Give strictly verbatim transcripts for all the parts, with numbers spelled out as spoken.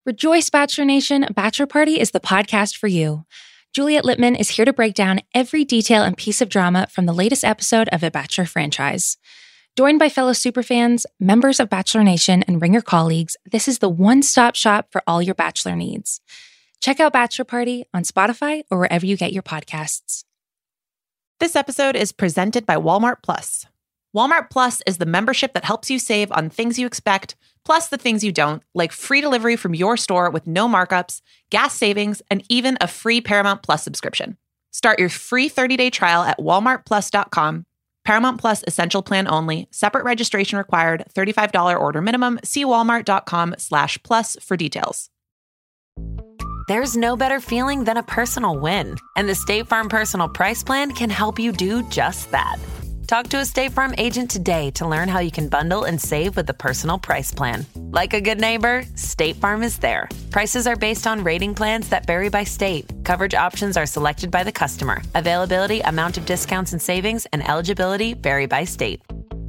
Rejoice, Bachelor Nation. Bachelor Party is the podcast for you. Juliet Littman is here to break down every detail and piece of drama from the latest episode of the Bachelor franchise. Joined by fellow superfans, members of Bachelor Nation, and Ringer colleagues, this is the one-stop shop for all your Bachelor needs. Check out Bachelor Party on Spotify or wherever you get your podcasts. This episode is presented by Walmart Plus. Walmart Plus is the membership that helps you save on things you expect, plus the things you don't, like free delivery from your store with no markups, gas savings, and even a free Paramount Plus subscription. Start your free thirty-day trial at walmart plus dot com. Paramount Plus Essential Plan only. Separate registration required. thirty-five dollars order minimum. See walmart.com slash plus for details. There's no better feeling than a personal win. And the State Farm Personal Price Plan can help you do just that. Talk to a State Farm agent today to learn how you can bundle and save with the Personal Price Plan. Like a good neighbor, State Farm is there. Prices are based on rating plans that vary by state. Coverage options are selected by the customer. Availability, amount of discounts and savings, and eligibility vary by state.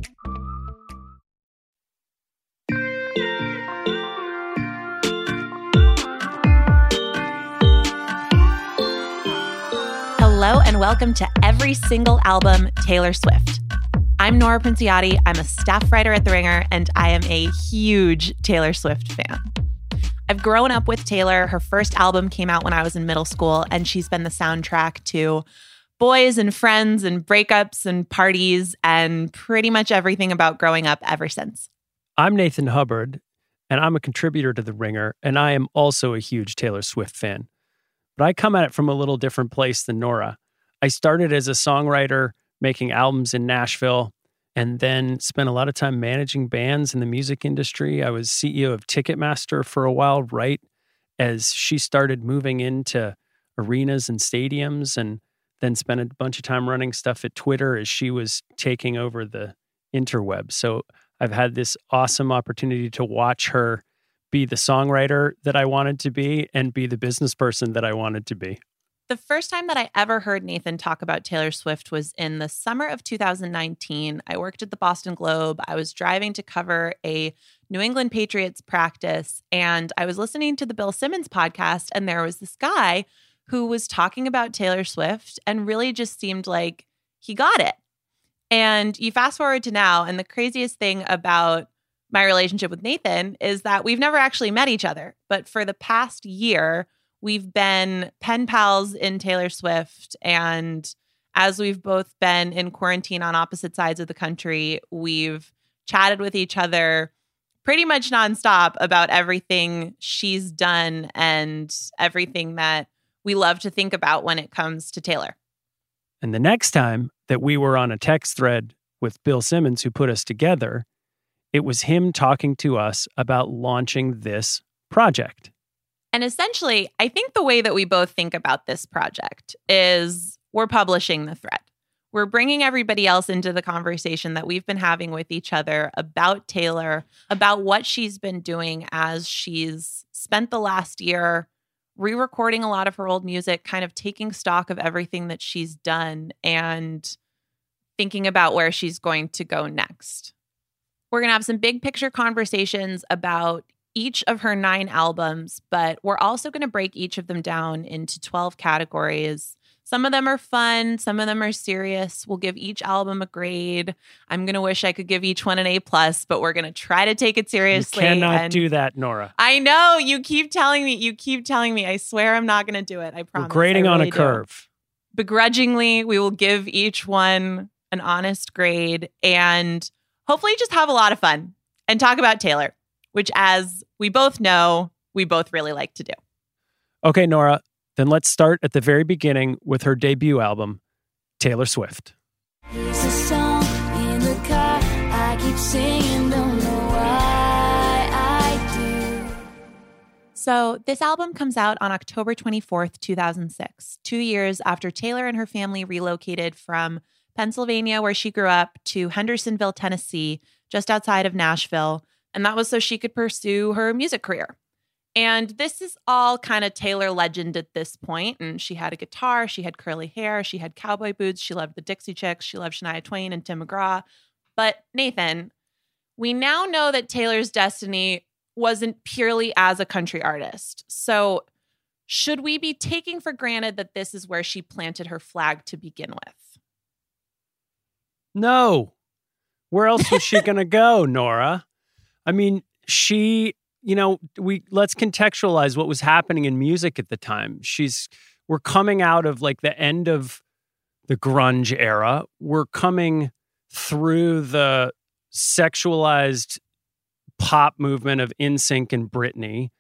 Hello and welcome to Every Single Album, Taylor Swift. I'm Nora Princiotti. I'm a staff writer at The Ringer, and I am a huge Taylor Swift fan. I've grown up with Taylor. Her first album came out when I was in middle school, and she's been the soundtrack to boys and friends and breakups and parties and pretty much everything about growing up ever since. I'm Nathan Hubbard, and I'm a contributor to The Ringer, and I am also a huge Taylor Swift fan. But I come at it from a little different place than Nora. I started as a songwriter, making albums in Nashville, and then spent a lot of time managing bands in the music industry. I was C E O of Ticketmaster for a while, right as she started moving into arenas and stadiums, and then spent a bunch of time running stuff at Twitter as she was taking over the interweb. So I've had this awesome opportunity to watch her be the songwriter that I wanted to be and be the business person that I wanted to be. The first time that I ever heard Nathan talk about Taylor Swift was in the summer of two thousand nineteen. I worked at the Boston Globe. I was driving to cover a New England Patriots practice, and I was listening to the Bill Simmons podcast, and there was this guy who was talking about Taylor Swift and really just seemed like he got it. And you fast forward to now, and the craziest thing about my relationship with Nathan is that we've never actually met each other. But for the past year, we've been pen pals in Taylor Swift. And as we've both been in quarantine on opposite sides of the country, we've chatted with each other pretty much nonstop about everything she's done and everything that we love to think about when it comes to Taylor. And the next time that we were on a text thread with Bill Simmons, who put us together, it was him talking to us about launching this project. And essentially, I think the way that we both think about this project is we're publishing the thread. We're bringing everybody else into the conversation that we've been having with each other about Taylor, about what she's been doing as she's spent the last year re-recording a lot of her old music, kind of taking stock of everything that she's done and thinking about where she's going to go next. We're going to have some big picture conversations about each of her nine albums, but we're also going to break each of them down into twelve categories. Some of them are fun. Some of them are serious. We'll give each album a grade. I'm going to wish I could give each one an A plus, but we're going to try to take it seriously. You cannot and do that, Nora. I know. You keep telling me. You keep telling me. I swear I'm not going to do it. I promise. We're grading I on really a curve. Do. Begrudgingly, we will give each one an honest grade and hopefully just have a lot of fun and talk about Taylor, which, as we both know, we both really like to do. Okay, Nora, then let's start at the very beginning with her debut album, Taylor Swift. Here's a song in the car, I keep singing, don't know why I do. So this album comes out on October twenty-fourth, two thousand six, two years after Taylor and her family relocated from Pennsylvania, where she grew up, to Hendersonville, Tennessee, just outside of Nashville. And that was so she could pursue her music career. And this is all kind of Taylor legend at this point. And she had a guitar, she had curly hair, she had cowboy boots, she loved the Dixie Chicks, she loved Shania Twain and Tim McGraw. But Nathan, we now know that Taylor's destiny wasn't purely as a country artist. So should we be taking for granted that this is where she planted her flag to begin with? No. Where else was she going to go, Nora? I mean, she, you know, we let's contextualize what was happening in music at the time. She's we're coming out of like the end of the grunge era. We're coming through the sexualized pop movement of N Sync and Britney.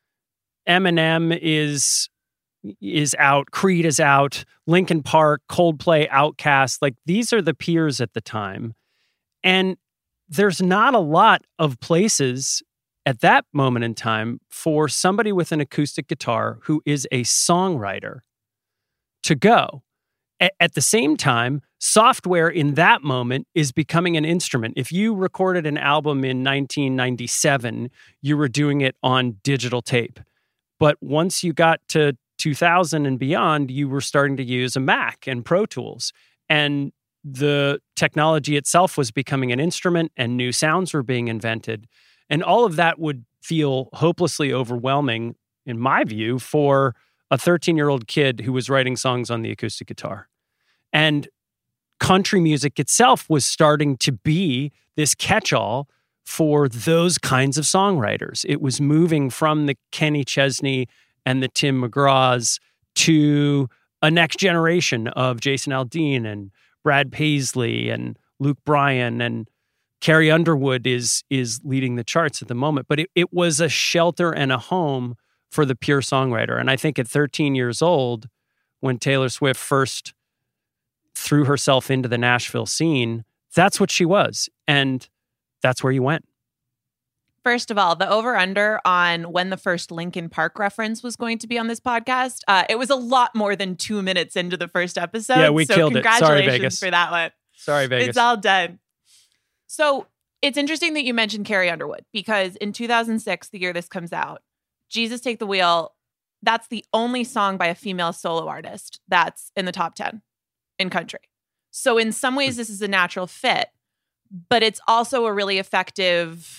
Eminem is is out, Creed is out, Linkin Park, Coldplay, Outkast. Like, these are the peers at the time. And there's not a lot of places at that moment in time for somebody with an acoustic guitar who is a songwriter to go. A- at the same time, software in that moment is becoming an instrument. If you recorded an album in nineteen ninety-seven, you were doing it on digital tape. But once you got to two thousand and beyond, you were starting to use a Mac and Pro Tools. And the technology itself was becoming an instrument and new sounds were being invented. And all of that would feel hopelessly overwhelming, in my view, for a thirteen-year-old kid who was writing songs on the acoustic guitar. And country music itself was starting to be this catch-all for those kinds of songwriters. It was moving from the Kenny Chesney and the Tim McGraws to a next generation of Jason Aldean and Brad Paisley and Luke Bryan, and Carrie Underwood is is leading the charts at the moment. But it, it was a shelter and a home for the pure songwriter. And I think at thirteen years old, when Taylor Swift first threw herself into the Nashville scene, that's what she was. And that's where you went. First of all, the over-under on when the first Linkin Park reference was going to be on this podcast, uh, it was a lot more than two minutes into the first episode. Yeah, we so killed it. Sorry, congratulations Vegas. for that one. Sorry, Vegas. It's all done. So it's interesting that you mentioned Carrie Underwood, because in two thousand six, the year this comes out, Jesus Take the Wheel, that's the only song by a female solo artist that's in the top ten in country. So in some ways, this is a natural fit, but it's also a really effective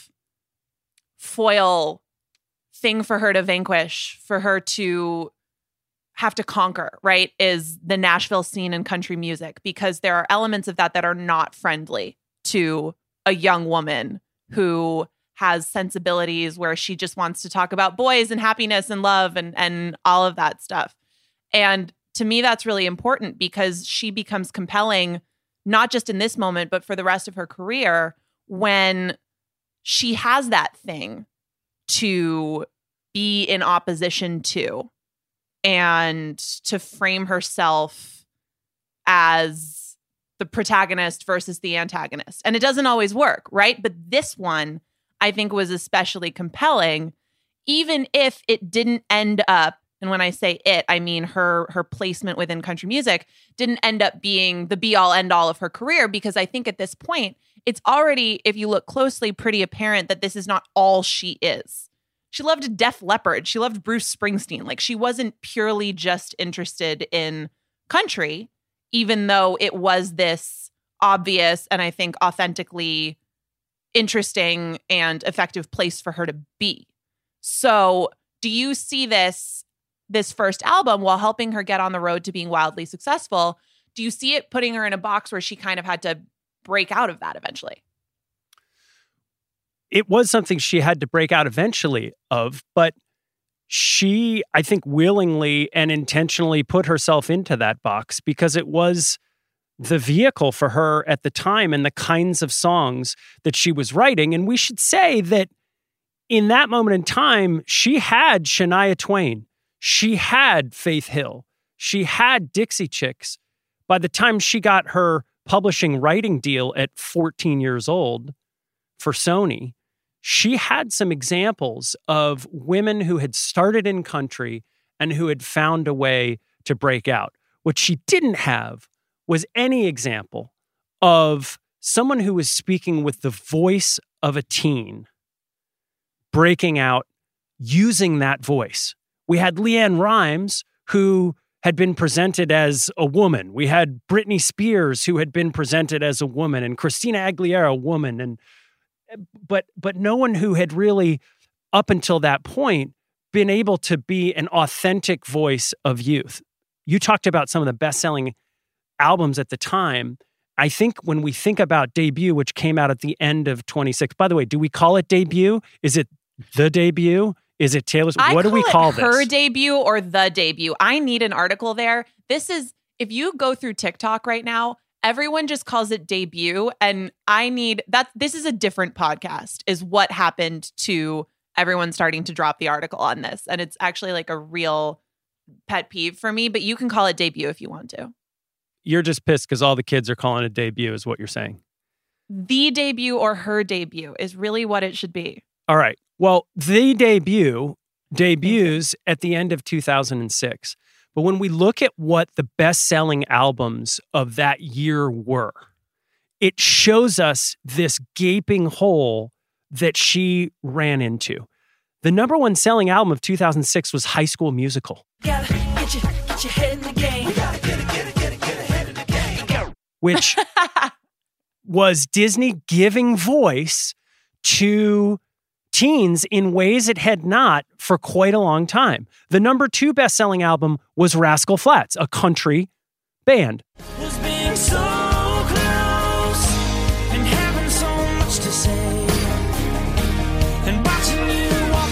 foil thing for her to vanquish, for her to have to conquer, right, is the Nashville scene in country music, because there are elements of that that are not friendly to a young woman who has sensibilities where she just wants to talk about boys and happiness and love and, and all of that stuff. And to me, that's really important, because she becomes compelling, not just in this moment, but for the rest of her career, when she has that thing to be in opposition to and to frame herself as the protagonist versus the antagonist. And it doesn't always work, right? But this one, I think, was especially compelling, even if it didn't end up, and when I say it, I mean her her placement within country music, didn't end up being the be-all, end-all of her career, because I think at this point, it's already, if you look closely, pretty apparent that this is not all she is. She loved Def Leppard. She loved Bruce Springsteen. Like, she wasn't purely just interested in country, even though it was this obvious and I think authentically interesting and effective place for her to be. So do you see this, this first album, while helping her get on the road to being wildly successful, do you see it putting her in a box where she kind of had to break out of that eventually? It was something she had to break out eventually of, but she, I think, willingly and intentionally put herself into that box because it was the vehicle for her at the time and the kinds of songs that she was writing. And we should say that in that moment in time, she had Shania Twain. She had Faith Hill. She had Dixie Chicks. By the time she got her publishing writing deal at fourteen years old for Sony, she had some examples of women who had started in country and who had found a way to break out. What she didn't have was any example of someone who was speaking with the voice of a teen, breaking out, using that voice. We had LeAnn Rimes, who had been presented as a woman. We had Britney Spears, who had been presented as a woman, and Christina Aguilera, a woman, and but but no one who had really up until that point, been able to be an authentic voice of youth. You talked about some of the best-selling albums at the time. I think when we think about Debut, which came out at the end of twenty-six, by the way, do we call it Debut? Is it the debut? Is it Taylor's? I what do we call it this? Her debut or the debut? I need an article there. This is, if you go through TikTok right now, everyone just calls it Debut. And I need that. This is a different podcast, is what happened to everyone starting to drop the article on this. And it's actually like a real pet peeve for me, but you can call it Debut if you want to. You're just pissed because all the kids are calling it Debut is what you're saying. The debut or her debut is really what it should be. All right. Well, The Debut debuts at the end of two thousand six. But when we look at what the best-selling albums of that year were, it shows us this gaping hole that she ran into. The number one selling album of two thousand six was High School Musical. Gotta get your, get your head in the game. We gotta get it, get it, get it, get ahead in the game. Which was Disney giving voice to teens in ways it had not for quite a long time. The number two best-selling album was Rascal Flatts, a country band. Was being so close and having so much to say and watching you walk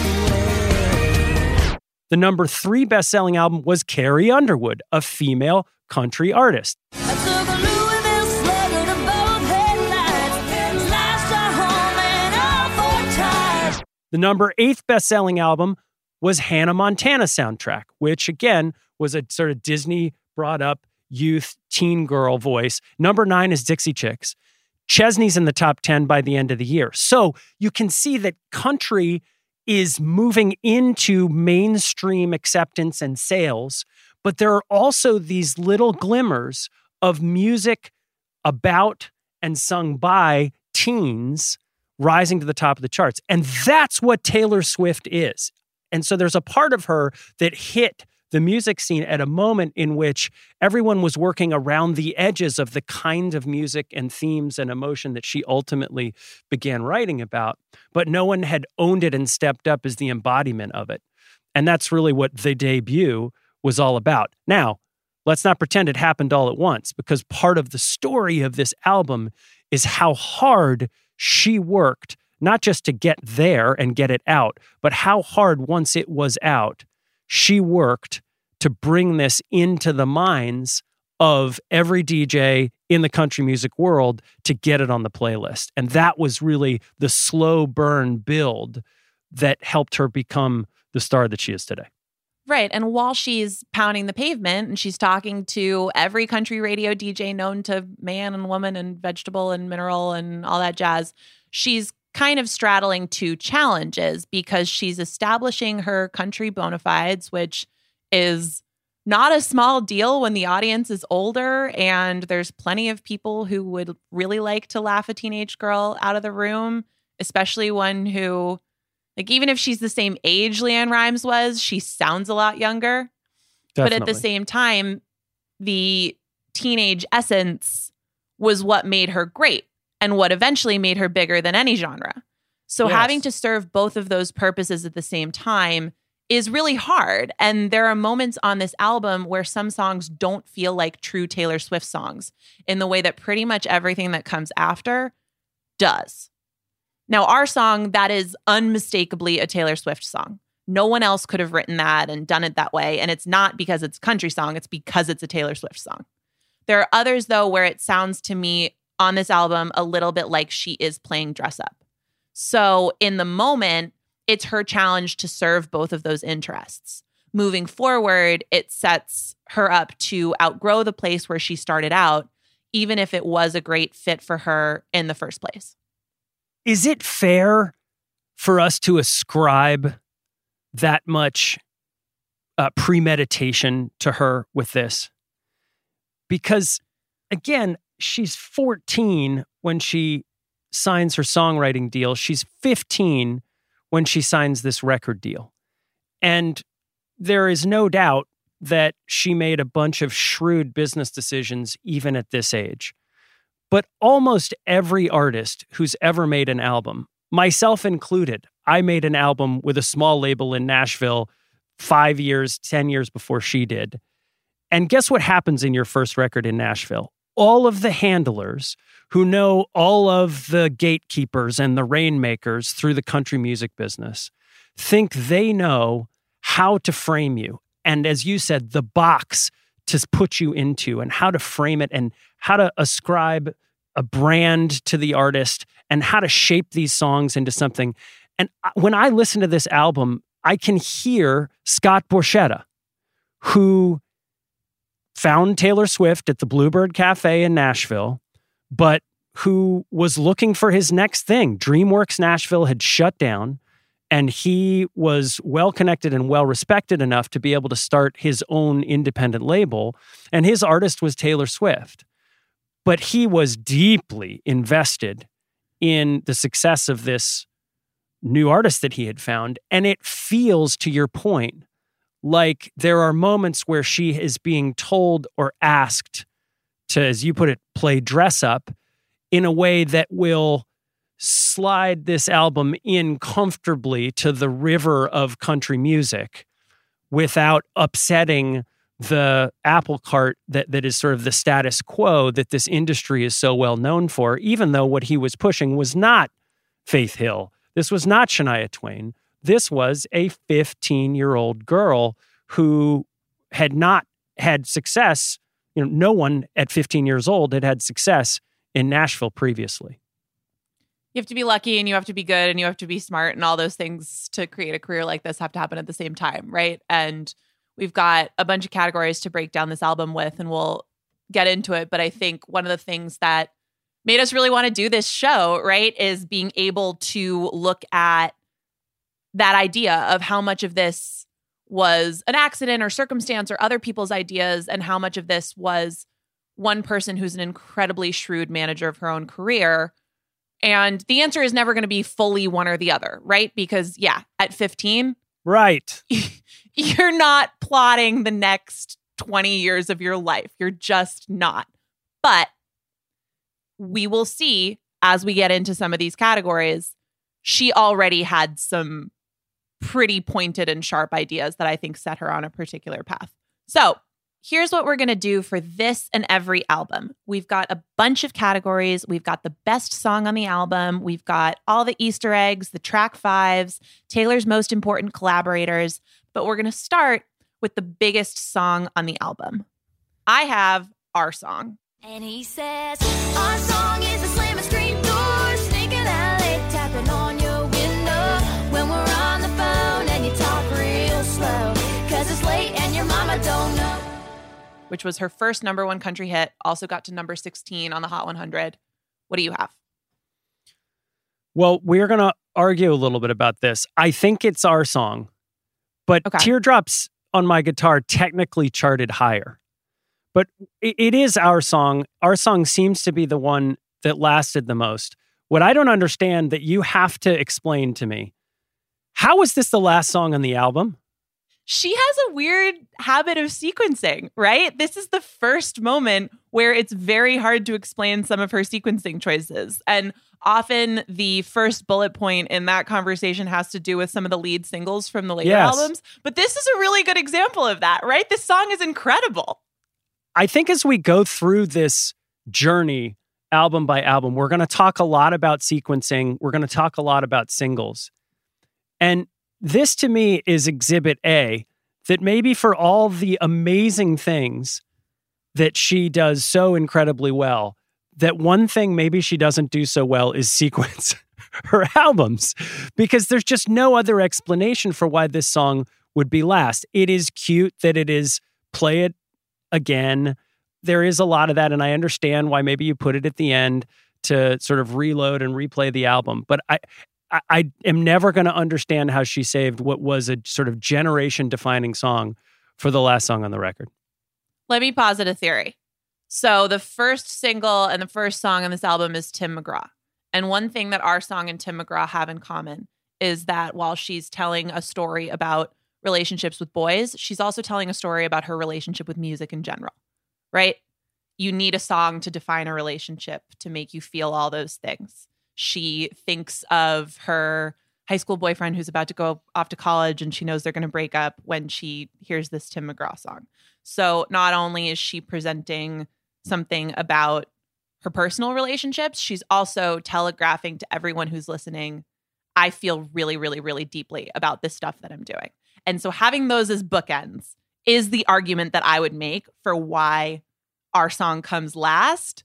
away. The number three best-selling album was Carrie Underwood, a female country artist. I took a Louisville slugger to both headlights, slashed her home and all four tires. The number eight best-selling album was Hannah Montana soundtrack, which again was a sort of Disney brought up youth teen girl voice. Number nine is Dixie Chicks. Chesney's in the top ten by the end of the year. So you can see that country is moving into mainstream acceptance and sales, but there are also these little glimmers of music about and sung by teens rising to the top of the charts. And that's what Taylor Swift is. And so there's a part of her that hit the music scene at a moment in which everyone was working around the edges of the kind of music and themes and emotion that she ultimately began writing about, but no one had owned it and stepped up as the embodiment of it. And that's really what The Debut was all about. Now, let's not pretend it happened all at once, because part of the story of this album is how hard she worked, not just to get there and get it out, but how hard once it was out, she worked to bring this into the minds of every D J in the country music world to get it on the playlist. And that was really the slow burn build that helped her become the star that she is today. Right. And while she's pounding the pavement and she's talking to every country radio D J known to man and woman and vegetable and mineral and all that jazz, she's kind of straddling two challenges because she's establishing her country bona fides, which is not a small deal when the audience is older and there's plenty of people who would really like to laugh a teenage girl out of the room, especially one who, like, even if she's the same age LeAnn Rimes was, she sounds a lot younger. Definitely. But at the same time, the teenage essence was what made her great and what eventually made her bigger than any genre. So Yes. having to serve both of those purposes at the same time is really hard. And there are moments on this album where some songs don't feel like true Taylor Swift songs in the way that pretty much everything that comes after does. Now, our song, that is unmistakably a Taylor Swift song. No one else could have written that and done it that way. And it's not because it's a country song. It's because it's a Taylor Swift song. There are others, though, where it sounds to me on this album a little bit like she is playing dress up. So in the moment, it's her challenge to serve both of those interests. Moving forward, it sets her up to outgrow the place where she started out, even if it was a great fit for her in the first place. Is it fair for us to ascribe that much uh, premeditation to her with this? Because, again, she's fourteen when she signs her songwriting deal. She's fifteen when she signs this record deal. And there is no doubt that she made a bunch of shrewd business decisions even at this age. But almost every artist who's ever made an album, myself included, I made an album with a small label in Nashville five years, ten years before she did. And guess what happens in your first record in Nashville? All of the handlers who know all of the gatekeepers and the rainmakers through the country music business think they know how to frame you. And as you said, the box to put you into and how to frame it and how to ascribe a brand to the artist and how to shape these songs into something. And when I listen to this album, I can hear Scott Borchetta, who found Taylor Swift at the Bluebird Cafe in Nashville, but who was looking for his next thing. DreamWorks Nashville had shut down, and he was well-connected and well-respected enough to be able to start his own independent label, and his artist was Taylor Swift. But he was deeply invested in the success of this new artist that he had found, and it feels, to your point, like there are moments where she is being told or asked to, as you put it, play dress up in a way that will slide this album in comfortably to the river of country music without upsetting the apple cart that, that is sort of the status quo that this industry is so well known for, even though what he was pushing was not Faith Hill. This was not Shania Twain. This was a fifteen-year-old girl who had not had success. You know, no one at fifteen years old had had success in Nashville previously. You have to be lucky and you have to be good and you have to be smart and all those things to create a career like this have to happen at the same time, right? And we've got a bunch of categories to break down this album with, and we'll get into it. But I think one of the things that made us really want to do this show, right, is being able to look at that idea of how much of this was an accident or circumstance or other people's ideas, and how much of this was one person who's an incredibly shrewd manager of her own career. And the answer is never going to be fully one or the other, right? Because, yeah, at fifteen, right, you're not plotting the next twenty years of your life. You're just not. But we will see as we get into some of these categories, she already had some pretty pointed and sharp ideas that I think set her on a particular path. So here's what we're going to do for this and every album. We've got a bunch of categories. We've got the best song on the album. We've got all the Easter eggs, the track fives, Taylor's most important collaborators. But we're going to start with the biggest song on the album. I have Our Song. And he says, our song is a slam and screen door, sneaking out late, tapping on your window when we're on the phone and you talk real slow, cause it's late and your mama don't know. Which was her first number one country hit, also got to number sixteen on the Hot one hundred. What do you have? Well, we're going to argue a little bit about this. I think it's Our Song, but Okay. Teardrops on My Guitar technically charted higher. But it, it is Our Song. Our Song seems to be the one that lasted the most. What I don't understand that you have to explain to me, how is this the last song on the album? She has a weird habit of sequencing, right? This is the first moment where it's very hard to explain some of her sequencing choices. And often the first bullet point in that conversation has to do with some of the lead singles from the later Yes. albums. But this is a really good example of that, right? This song is incredible. I think as we go through this journey, album by album, we're going to talk a lot about sequencing. We're going to talk a lot about singles. And this, to me, is Exhibit A, that maybe for all the amazing things that she does so incredibly well, that one thing maybe she doesn't do so well is sequence her albums, because there's just no other explanation for why this song would be last. It is cute that it is Play It Again. There is a lot of that, and I understand why maybe you put it at the end to sort of reload and replay the album. But I, I, I am never going to understand how she saved what was a sort of generation-defining song for the last song on the record. Let me posit a theory. So the first single and the first song on this album is Tim McGraw. And one thing that Our Song and Tim McGraw have in common is that while she's telling a story about relationships with boys, she's also telling a story about her relationship with music in general, right? You need a song to define a relationship to make you feel all those things. She thinks of her high school boyfriend who's about to go off to college and she knows they're going to break up when she hears this Tim McGraw song. So not only is she presenting something about her personal relationships, she's also telegraphing to everyone who's listening, I feel really, really, really deeply about this stuff that I'm doing. And so having those as bookends is the argument that I would make for why our song comes last.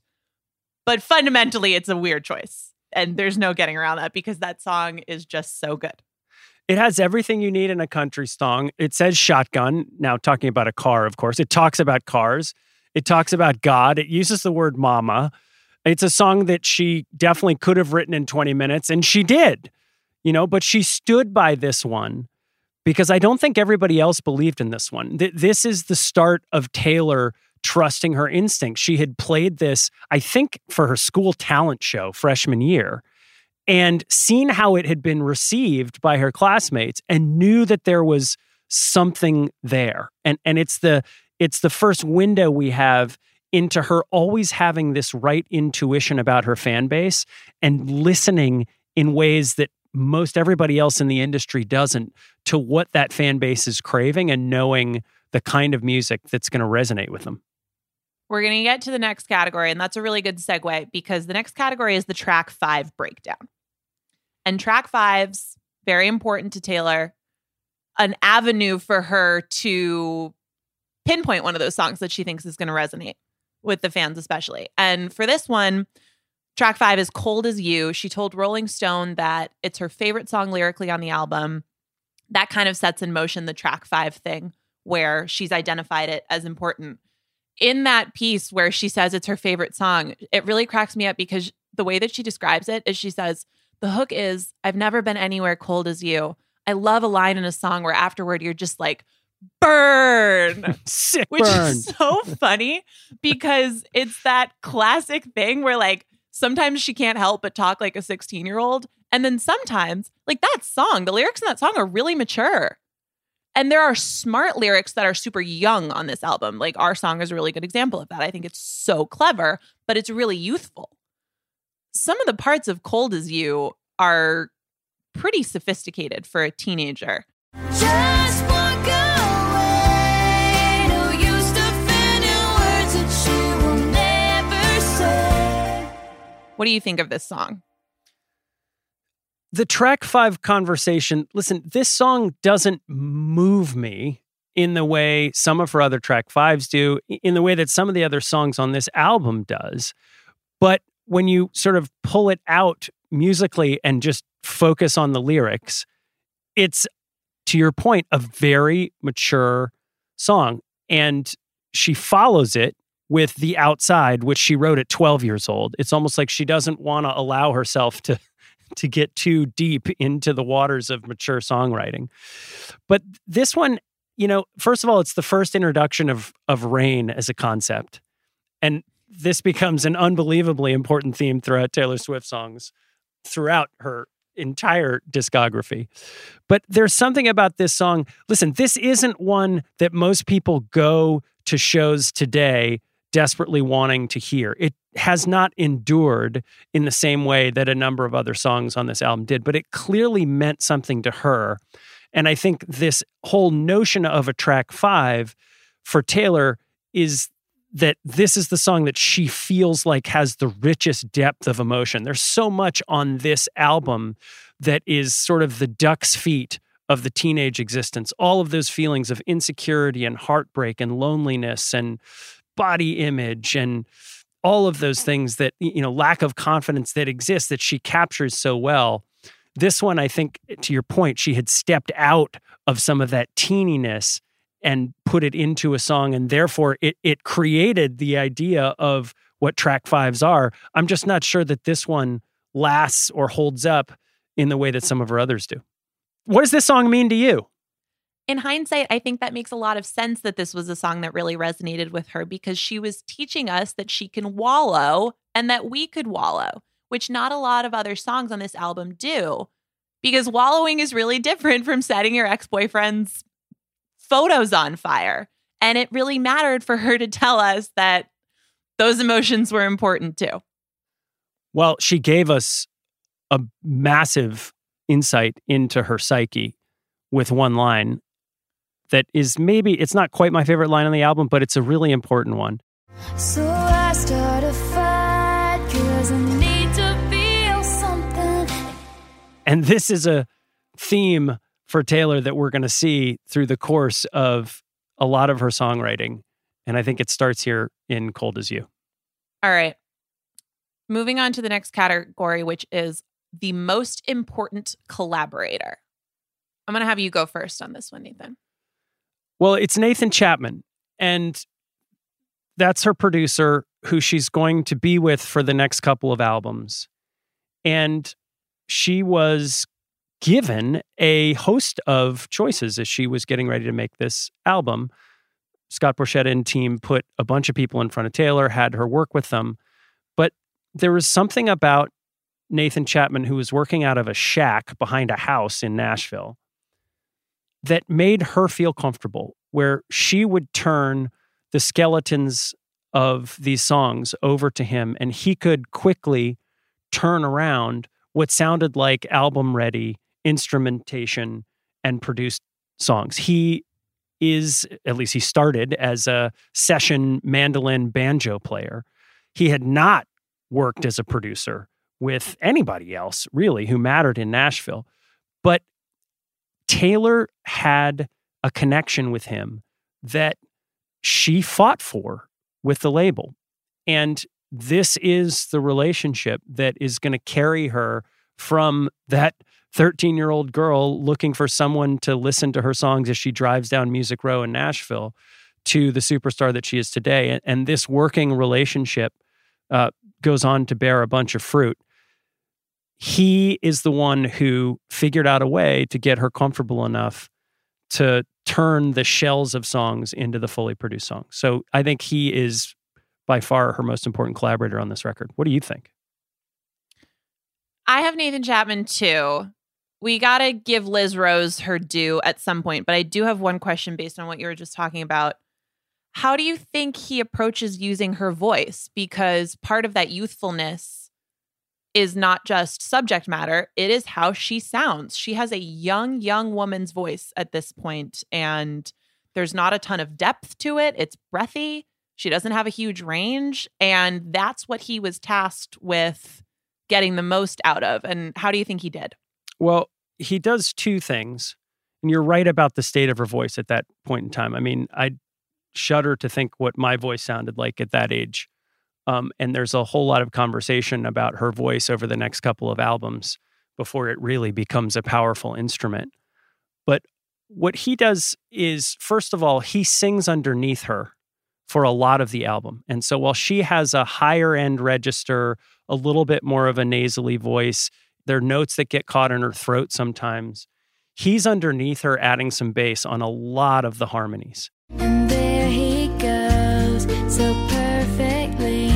But fundamentally, it's a weird choice. And there's no getting around that because that song is just so good. It has everything you need in a country song. It says shotgun. Now, talking about a car, of course. It talks about cars. It talks about God. It uses the word mama. It's a song that she definitely could have written in twenty minutes, and she did, you know, but she stood by this one because I don't think everybody else believed in this one. Th- this is the start of Taylor trusting her instincts. She had played this, I think, for her school talent show freshman year and seen how it had been received by her classmates and knew that there was something there. And and it's the it's the first window we have into her always having this right intuition about her fan base and listening in ways that most everybody else in the industry doesn't to what that fan base is craving and knowing the kind of music that's going to resonate with them. We're going to get to the next category, and that's a really good segue because the next category is the track five breakdown. And track five's very important to Taylor, an avenue for her to pinpoint one of those songs that she thinks is going to resonate with the fans especially. And for this one, track five is Cold As You. She told Rolling Stone that it's her favorite song lyrically on the album. That kind of sets in motion the track five thing where she's identified it as important. In that piece where she says it's her favorite song, it really cracks me up because the way that she describes it is she says, the hook is, I've never been anywhere cold as you. I love a line in a song where afterward you're just like, burn. Sick Which burn. is so funny because it's that classic thing where like sometimes she can't help but talk like a sixteen year old. And then sometimes like that song, the lyrics in that song are really mature. And there are smart lyrics that are super young on this album. Like Our Song is a really good example of that. I think it's so clever, but it's really youthful. Some of the parts of Cold As You are pretty sophisticated for a teenager. Just walk away. No use defending words that she will never say. What do you think of this song? The track five conversation, listen, this song doesn't move me in the way some of her other track fives do, in the way that some of the other songs on this album does. But when you sort of pull it out musically and just focus on the lyrics, it's, to your point, a very mature song. And she follows it with The Outside, which she wrote at twelve years old. It's almost like she doesn't want to allow herself to to get too deep into the waters of mature songwriting. But this one, you know, first of all, it's the first introduction of of rain as a concept. And this becomes an unbelievably important theme throughout Taylor Swift songs, throughout her entire discography. But there's something about this song. Listen, this isn't one that most people go to shows today desperately wanting to hear. It has not endured in the same way that a number of other songs on this album did, but it clearly meant something to her. And I think this whole notion of a track five for Taylor is that this is the song that she feels like has the richest depth of emotion. There's so much on this album that is sort of the duck's feet of the teenage existence. All of those feelings of insecurity and heartbreak and loneliness and body image and all of those things that, you know, lack of confidence that exists that she captures so well. This one, I think, to your point, she had stepped out of some of that teeniness and put it into a song, and therefore it it created the idea of what track fives are. I'm just not sure that this one lasts or holds up in the way that some of her others do. What does this song mean to you? In hindsight, I think that makes a lot of sense that this was a song that really resonated with her because she was teaching us that she can wallow and that we could wallow, which not a lot of other songs on this album do, because wallowing is really different from setting your ex-boyfriend's photos on fire. And it really mattered for her to tell us that those emotions were important too. Well, she gave us a massive insight into her psyche with one line that is maybe, it's not quite my favorite line on the album, but it's a really important one. So I start a fight 'cause I need to feel something. And this is a theme for Taylor that we're going to see through the course of a lot of her songwriting. And I think it starts here in Cold As You. All right. Moving on to the next category, which is the most important collaborator. I'm going to have you go first on this one, Nathan. Well, it's Nathan Chapman, and that's her producer who she's going to be with for the next couple of albums. And she was given a host of choices as she was getting ready to make this album. Scott Borchetta and team put a bunch of people in front of Taylor, had her work with them. But there was something about Nathan Chapman, who was working out of a shack behind a house in Nashville, that made her feel comfortable, where she would turn the skeletons of these songs over to him, and he could quickly turn around what sounded like album-ready instrumentation and produced songs. He is, at least he started as a session mandolin banjo player. He had not worked as a producer with anybody else, really, who mattered in Nashville. But Taylor had a connection with him that she fought for with the label. And this is the relationship that is going to carry her from that thirteen-year-old girl looking for someone to listen to her songs as she drives down Music Row in Nashville to the superstar that she is today. And this working relationship uh, goes on to bear a bunch of fruit. He is the one who figured out a way to get her comfortable enough to turn the shells of songs into the fully produced songs. So I think he is by far her most important collaborator on this record. What do you think? I have Nathan Chapman too. We got to give Liz Rose her due at some point, but I do have one question based on what you were just talking about. How do you think he approaches using her voice? Because part of that youthfulness is not just subject matter, it is how she sounds. She has a young, young woman's voice at this point, and there's not a ton of depth to it. It's breathy. She doesn't have a huge range, and that's what he was tasked with getting the most out of. And how do you think he did? Well, he does two things, and you're right about the state of her voice at that point in time. I mean, I shudder to think what my voice sounded like at that age. Um, and there's a whole lot of conversation about her voice over the next couple of albums before it really becomes a powerful instrument. But what he does is, first of all, he sings underneath her for a lot of the album. And so while she has a higher end register, a little bit more of a nasally voice, there are notes that get caught in her throat sometimes, he's underneath her adding some bass on a lot of the harmonies. And there he goes, so perfectly.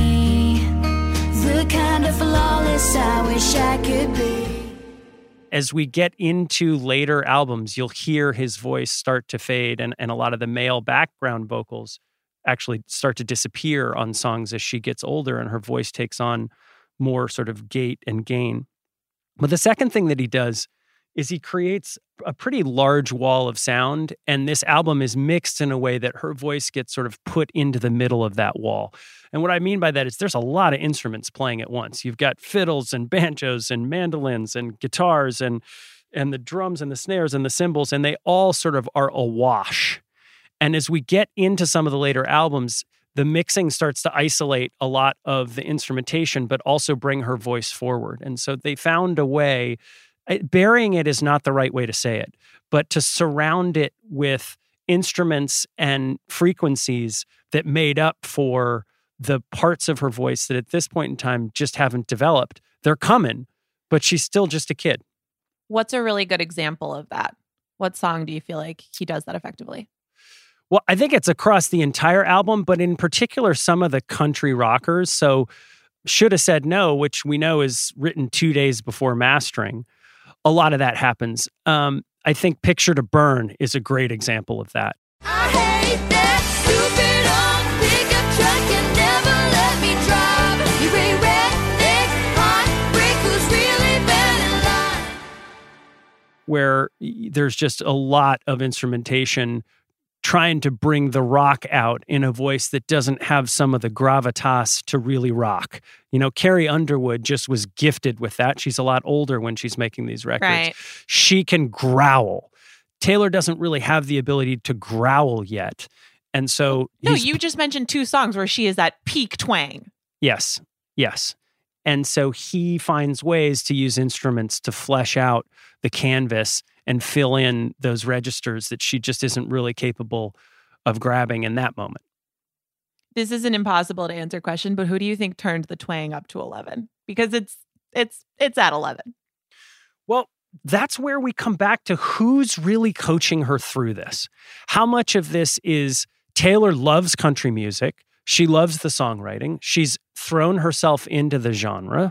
The kind of flawless I wish I could be. As we get into later albums, you'll hear his voice start to fade, and, and a lot of the male background vocals actually start to disappear on songs as she gets older and her voice takes on more sort of gait and gain. But the second thing that he does is he creates a pretty large wall of sound, and this album is mixed in a way that her voice gets sort of put into the middle of that wall. And what I mean by that is there's a lot of instruments playing at once. You've got fiddles and banjos and mandolins and guitars and and the drums and the snares and the cymbals, and they all sort of are awash. And as we get into some of the later albums, the mixing starts to isolate a lot of the instrumentation, but also bring her voice forward. And so they found a way. Burying it is not the right way to say it, but to surround it with instruments and frequencies that made up for the parts of her voice that at this point in time just haven't developed. They're coming, but she's still just a kid. What's a really good example of that? What song do you feel like he does that effectively? Well, I think it's across the entire album, but in particular, some of the country rockers. So Should Have Said No, which we know is written two days before mastering. A lot of that happens. Um, I think Picture to Burn is a great example of that. I hate that stupid old pickup truck and never let me drive. You bring redneck heartbreak who's really bad in life. where there's just a lot of instrumentation trying to bring the rock out in a voice that doesn't have some of the gravitas to really rock. You know, Carrie Underwood just was gifted with that. She's a lot older when she's making these records. Right. She can growl. Taylor doesn't really have the ability to growl yet. And so... No, you just mentioned two songs where she is at peak twang. Yes, yes. And so he finds ways to use instruments to flesh out the canvas and fill in those registers that she just isn't really capable of grabbing in that moment. This is an impossible to answer question, but who do you think turned the twang up to eleven? Because it's it's it's at eleven. Well, that's where we come back to who's really coaching her through this. How much of this is Taylor loves country music. She loves the songwriting. She's thrown herself into the genre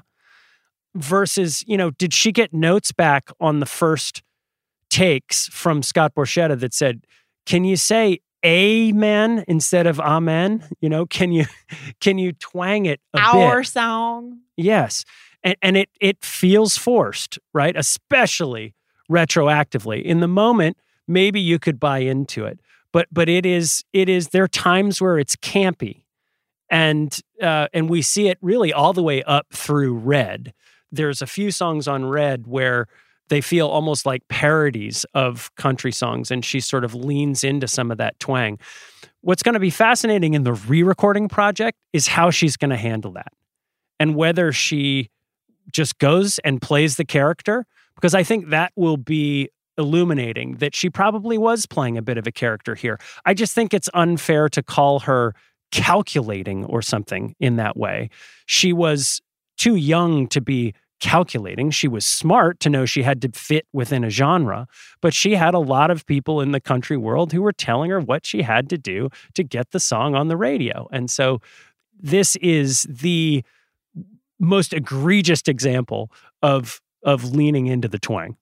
versus, you know, did she get notes back on the first takes from Scott Borchetta that said, can you say amen instead of amen? You know, can you can you twang it a Our bit? song. Yes. And and it it feels forced, right? Especially retroactively. In the moment, maybe you could buy into it. But but it is it is there are times where it's campy. And uh, and we see it really all the way up through Red. There's a few songs on Red where they feel almost like parodies of country songs, and she sort of leans into some of that twang. What's going to be fascinating in the re-recording project is how she's going to handle that, and whether she just goes and plays the character, because I think that will be illuminating that she probably was playing a bit of a character here. I just think it's unfair to call her calculating or something in that way. She was too young to be calculating. She was smart to know she had to fit within a genre, but she had a lot of people in the country world who were telling her what she had to do to get the song on the radio. And so this is the most egregious example of of leaning into the twang.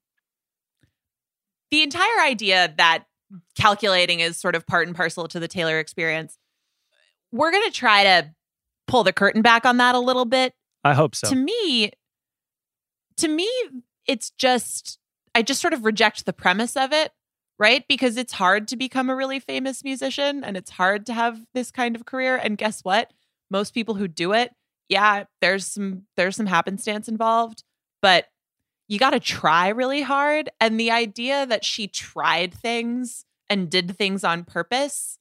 The entire idea that calculating is sort of part and parcel to the Taylor experience, we're going to try to pull the curtain back on that a little bit. I hope so. To me, to me, it's just, I just sort of reject the premise of it, right? Because it's hard to become a really famous musician and it's hard to have this kind of career. And guess what? Most people who do it, yeah, there's some, there's some happenstance involved, but you got to try really hard. And the idea that she tried things and did things on purpose,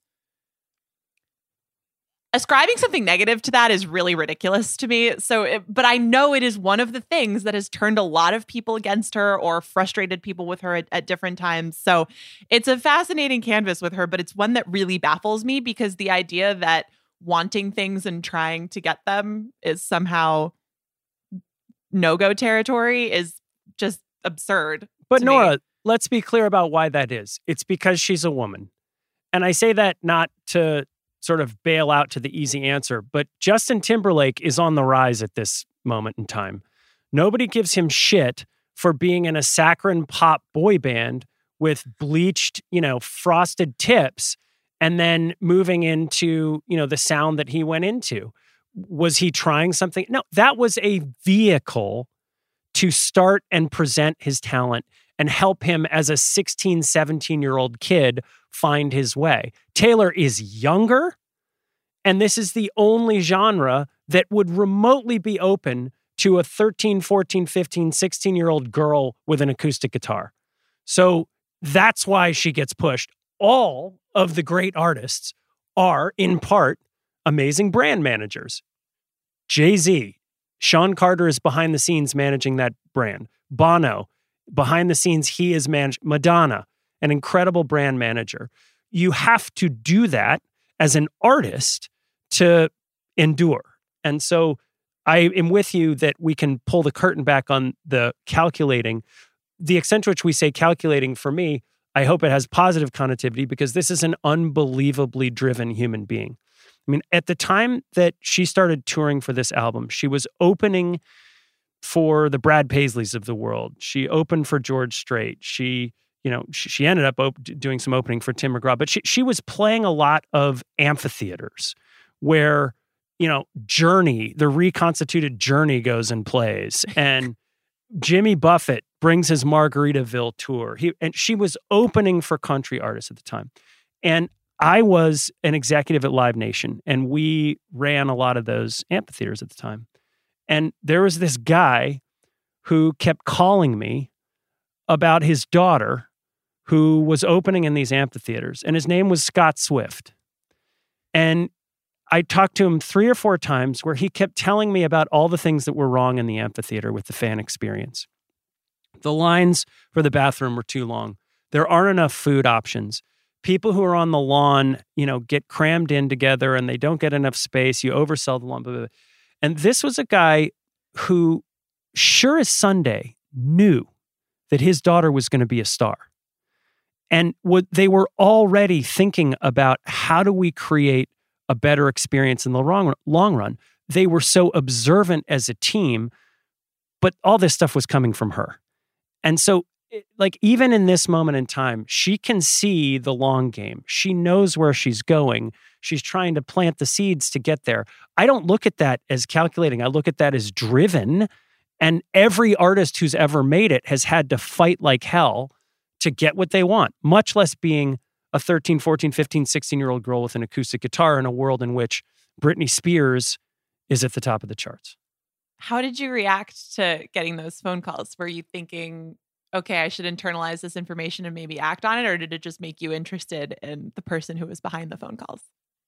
ascribing something negative to that is really ridiculous to me. So, it, but I know it is one of the things that has turned a lot of people against her or frustrated people with her at, at different times. So it's a fascinating canvas with her, but it's one that really baffles me because the idea that wanting things and trying to get them is somehow no-go territory is just absurd. But to Nora, me. let's be clear about why that is. It's because she's a woman. And I say that not to sort of bail out to the easy answer, but Justin Timberlake is on the rise at this moment in time. Nobody gives him shit for being in a saccharine pop boy band with bleached, you know, frosted tips and then moving into, you know, the sound that he went into. Was he trying something? No, that was a vehicle to start and present his talent and help him as a sixteen, seventeen-year-old kid find his way. Taylor is younger, and this is the only genre that would remotely be open to a thirteen, fourteen, fifteen, sixteen-year-old girl with an acoustic guitar. So that's why she gets pushed. All of the great artists are, in part, amazing brand managers. Jay-Z, Sean Carter is behind the scenes managing that brand. Bono, behind the scenes, he is managed. Madonna, an incredible brand manager. You have to do that as an artist to endure. And so I am with you that we can pull the curtain back on the calculating. The extent to which we say calculating, for me, I hope it has positive connotativity because this is an unbelievably driven human being. I mean, at the time that she started touring for this album, she was opening for the Brad Paisleys of the world. She opened for George Strait. She, you know, she, she ended up op- doing some opening for Tim McGraw, but she, she was playing a lot of amphitheaters where, you know, Journey, the reconstituted Journey goes and plays. And Jimmy Buffett brings his Margaritaville tour. He and she was opening for country artists at the time. And I was an executive at Live Nation, and we ran a lot of those amphitheaters at the time. And there was this guy who kept calling me about his daughter who was opening in these amphitheaters, and his name was Scott Swift. And I talked to him three or four times where he kept telling me about all the things that were wrong in the amphitheater with the fan experience. The lines for the bathroom were too long. There aren't enough food options. People who are on the lawn, you know, get crammed in together and they don't get enough space. You oversell the lawn. Blah, blah, blah. And this was a guy who, sure as Sunday, knew that his daughter was going to be a star. And what they were already thinking about, how do we create a better experience in the long, long run? They were so observant as a team, but all this stuff was coming from her. And so, like, even in this moment in time, she can see the long game. She knows where she's going. She's trying to plant the seeds to get there. I don't look at that as calculating. I look at that as driven. And every artist who's ever made it has had to fight like hell to get what they want, much less being a thirteen, fourteen, fifteen, sixteen-year-old girl with an acoustic guitar in a world in which Britney Spears is at the top of the charts. How did you react to getting those phone calls? Were you thinking, okay, I should internalize this information and maybe act on it? Or did it just make you interested in the person who was behind the phone calls?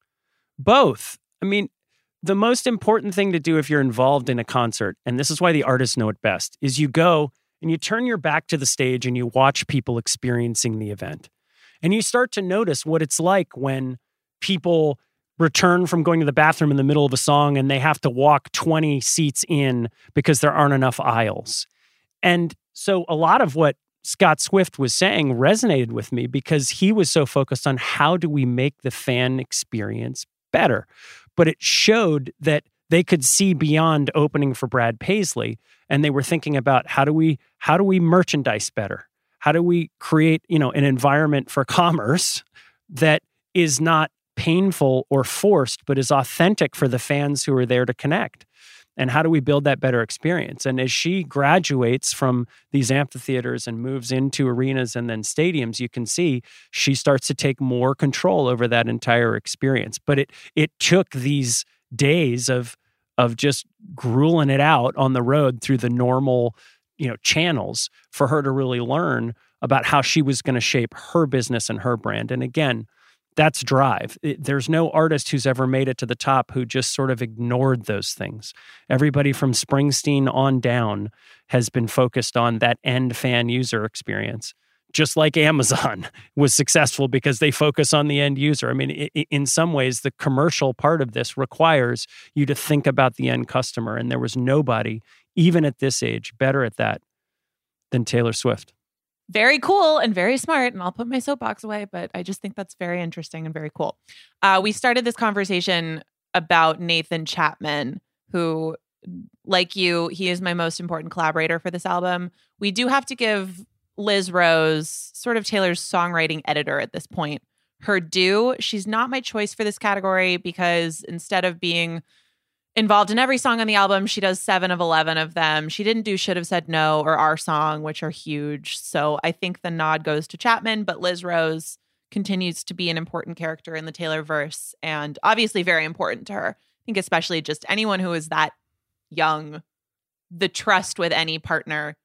Both. I mean, the most important thing to do if you're involved in a concert, and this is why the artists know it best, is you go and you turn your back to the stage and you watch people experiencing the event. And you start to notice what it's like when people return from going to the bathroom in the middle of a song and they have to walk twenty seats in because there aren't enough aisles. And so a lot of what Scott Swift was saying resonated with me because he was so focused on how do we make the fan experience better. But it showed that they could see beyond opening for Brad Paisley, and they were thinking about how do we how do we merchandise better? How do we create, you know, an environment for commerce that is not painful or forced, but is authentic for the fans who are there to connect? And how do we build that better experience? And as she graduates from these amphitheaters and moves into arenas and then stadiums, you can see she starts to take more control over that entire experience. But it it took these days of of just grueling it out on the road through the normal, you know, channels for her to really learn about how she was going to shape her business and her brand. And again, that's drive. It, there's no artist who's ever made it to the top who just sort of ignored those things. Everybody from Springsteen on down has been focused on that end fan user experience. Just like Amazon was successful because they focus on the end user. I mean, it, in some ways, the commercial part of this requires you to think about the end customer. And there was nobody, even at this age, better at that than Taylor Swift. Very cool and very smart. And I'll put my soapbox away, but I just think that's very interesting and very cool. Uh, we started this conversation about Nathan Chapman, who, like you, he is my most important collaborator for this album. We do have to give Liz Rose, sort of Taylor's songwriting editor at this point, her due. She's not my choice for this category because instead of being involved in every song on the album, she does seven of eleven of them. She didn't do Should Have Said No or Our Song, which are huge. So I think the nod goes to Chapman, but Liz Rose continues to be an important character in the Taylor verse and obviously very important to her. I think especially just anyone who is that young, the trust with any partner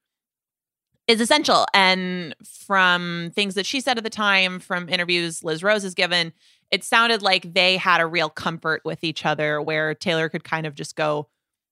is essential. And from things that she said at the time, from interviews Liz Rose has given, it sounded like they had a real comfort with each other where Taylor could kind of just go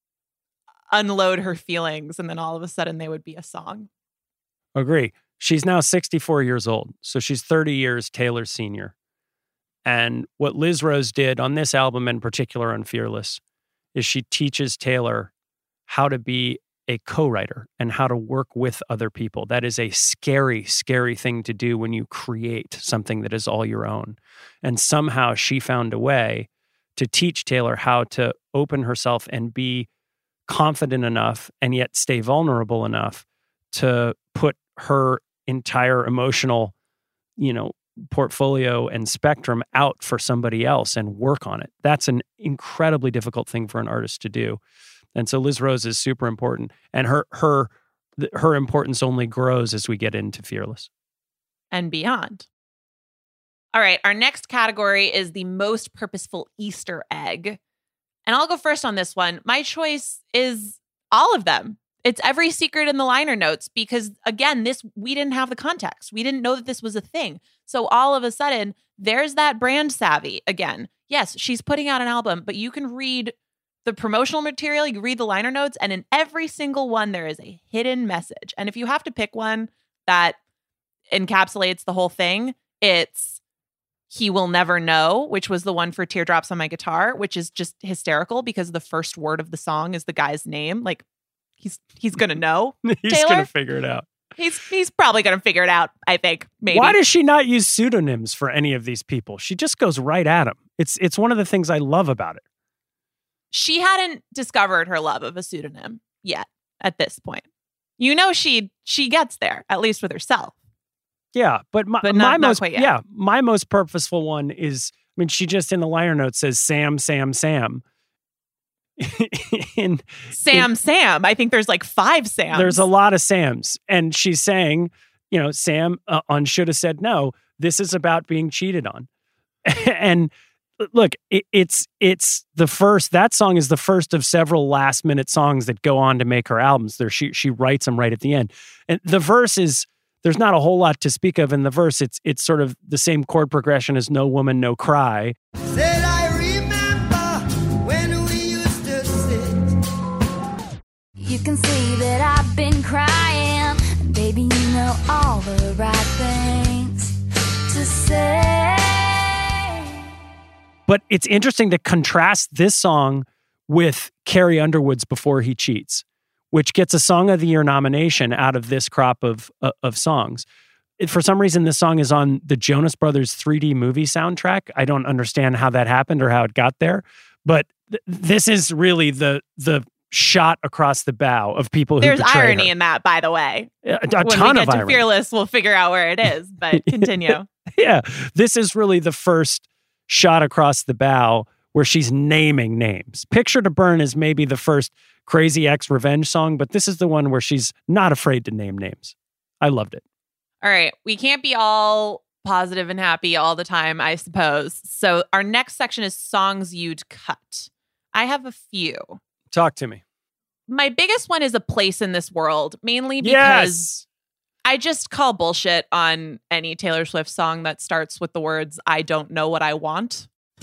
unload her feelings and then all of a sudden they would be a song. Agree. She's now sixty-four years old. So she's thirty years Taylor's senior. And what Liz Rose did on this album in particular on Fearless is she teaches Taylor how to be a co-writer and how to work with other people. That is a scary, scary thing to do when you create something that is all your own. And somehow she found a way to teach Taylor how to open herself and be confident enough and yet stay vulnerable enough to put her entire emotional, you know, portfolio and spectrum out for somebody else and work on it. That's an incredibly difficult thing for an artist to do. And so Liz Rose is super important. And her her th- her importance only grows as we get into Fearless. And beyond. All right, our next category is the most purposeful Easter egg. And I'll go first on this one. My choice is all of them. It's every secret in the liner notes because, again, this we didn't have the context. We didn't know that this was a thing. So all of a sudden, there's that brand savvy again. Yes, she's putting out an album, but you can read the promotional material, you read the liner notes, and in every single one, there is a hidden message. And if you have to pick one that encapsulates the whole thing, it's He Will Never Know, which was the one for Teardrops on My Guitar, which is just hysterical because the first word of the song is the guy's name. Like, he's he's going to know. He's Taylor? going to figure it out. He's he's probably going to figure it out, I think, maybe. Why does she not use pseudonyms for any of these people? She just goes right at them. It's, it's one of the things I love about it. She hadn't discovered her love of a pseudonym yet at this point. You know, she she gets there, at least with herself. Yeah, but my, But not- my not most quite yet. yeah, my most purposeful one is, I mean, she just in the liner notes says Sam, Sam, Sam. in, Sam, in- Sam. I think there's like five Sams. There's a lot of Sams, and she's saying, you know, Sam uh, on Should Have Said No. This is about being cheated on, and look, it, it's it's the first. That song is the first of several last minute songs that go on to make her albums. There, she she writes them right at the end, and the verse is. There's not a whole lot to speak of in the verse. It's it's sort of the same chord progression as No Woman, No Cry. Said I remember when we used to sit. You can see that I've been crying. Baby, you know all the right things to say. But it's interesting to contrast this song with Carrie Underwood's Before He Cheats, which gets a Song of the Year nomination out of this crop of uh, of songs. It, for some reason, this song is on the Jonas Brothers three D movie soundtrack. I don't understand how that happened or how it got there, but th- this is really the the shot across the bow of people who There's betray irony her. in that, by the way. A, a When ton we of get to irony. Fearless, we'll figure out where it is, but continue. Yeah, this is really the first shot across the bow where she's naming names. Picture to Burn is maybe the first Crazy Ex revenge song, but this is the one where she's not afraid to name names. I loved it. All right. We can't be all positive and happy all the time, I suppose. So our next section is songs you'd cut. I have a few. Talk to me. My biggest one is A Place in This World, mainly because Yes. I just call bullshit on any Taylor Swift song that starts with the words, I don't know what I want.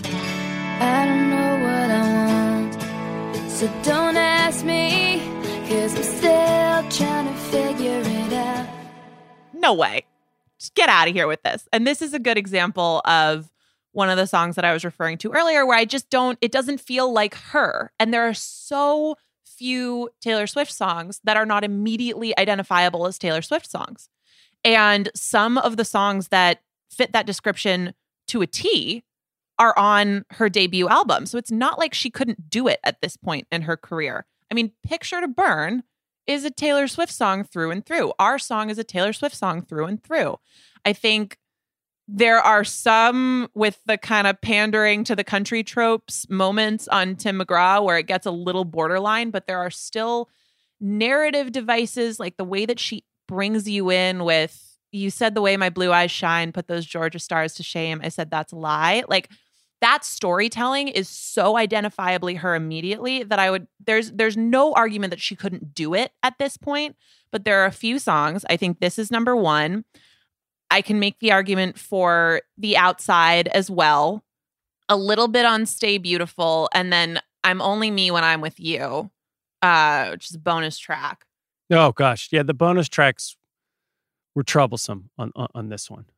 I don't know what I want, so don't ask me, cause I'm still trying to figure it out. No way. Just get out of here with this. And this is a good example of one of the songs that I was referring to earlier where I just don't, it doesn't feel like her. And there are so few Taylor Swift songs that are not immediately identifiable as Taylor Swift songs. And some of the songs that fit that description to a T are on her debut album. So it's not like she couldn't do it at this point in her career. I mean, Picture to Burn is a Taylor Swift song through and through. Our song is a Taylor Swift song through and through. I think there are some with the kind of pandering to the country tropes moments on Tim McGraw where it gets a little borderline, but there are still narrative devices like the way that she brings you in with, you said the way my blue eyes shine, put those Georgia stars to shame. I said, that's a lie. Like that storytelling is so identifiably her immediately that I would, there's, there's no argument that she couldn't do it at this point, but there are a few songs. I think this is number one. I can make the argument for The Outside as well. A little bit on Stay Beautiful. And then I'm Only Me When I'm With You, uh, which is a bonus track. Oh, gosh. Yeah, the bonus tracks were troublesome on, on, on this one.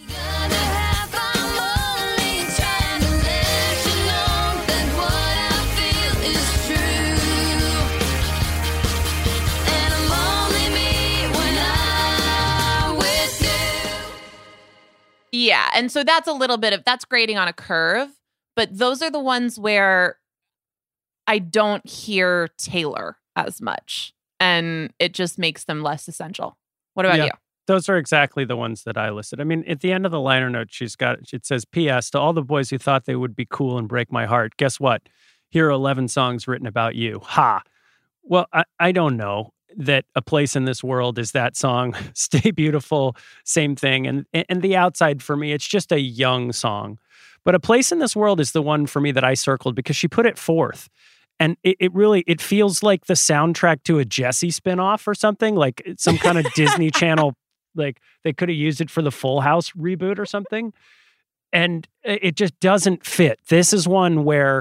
Yeah. And so that's a little bit of, that's grading on a curve, but those are the ones where I don't hear Taylor as much and it just makes them less essential. What about Yeah. you? Those are exactly the ones that I listed. I mean, at the end of the liner note, she's got, it says, P S to all the boys who thought they would be cool and break my heart. Guess what? Here are eleven songs written about you. Ha. Well, I, I don't know. that A Place in This World is that song. Stay Beautiful, same thing. And and The Outside, for me, it's just a young song. But A Place in This World is the one for me that I circled because she put it fourth. And it, it really, it feels like the soundtrack to a Jessie spinoff or something, like some kind of Disney Channel, like they could have used it for the Full House reboot or something. And it just doesn't fit. This is one where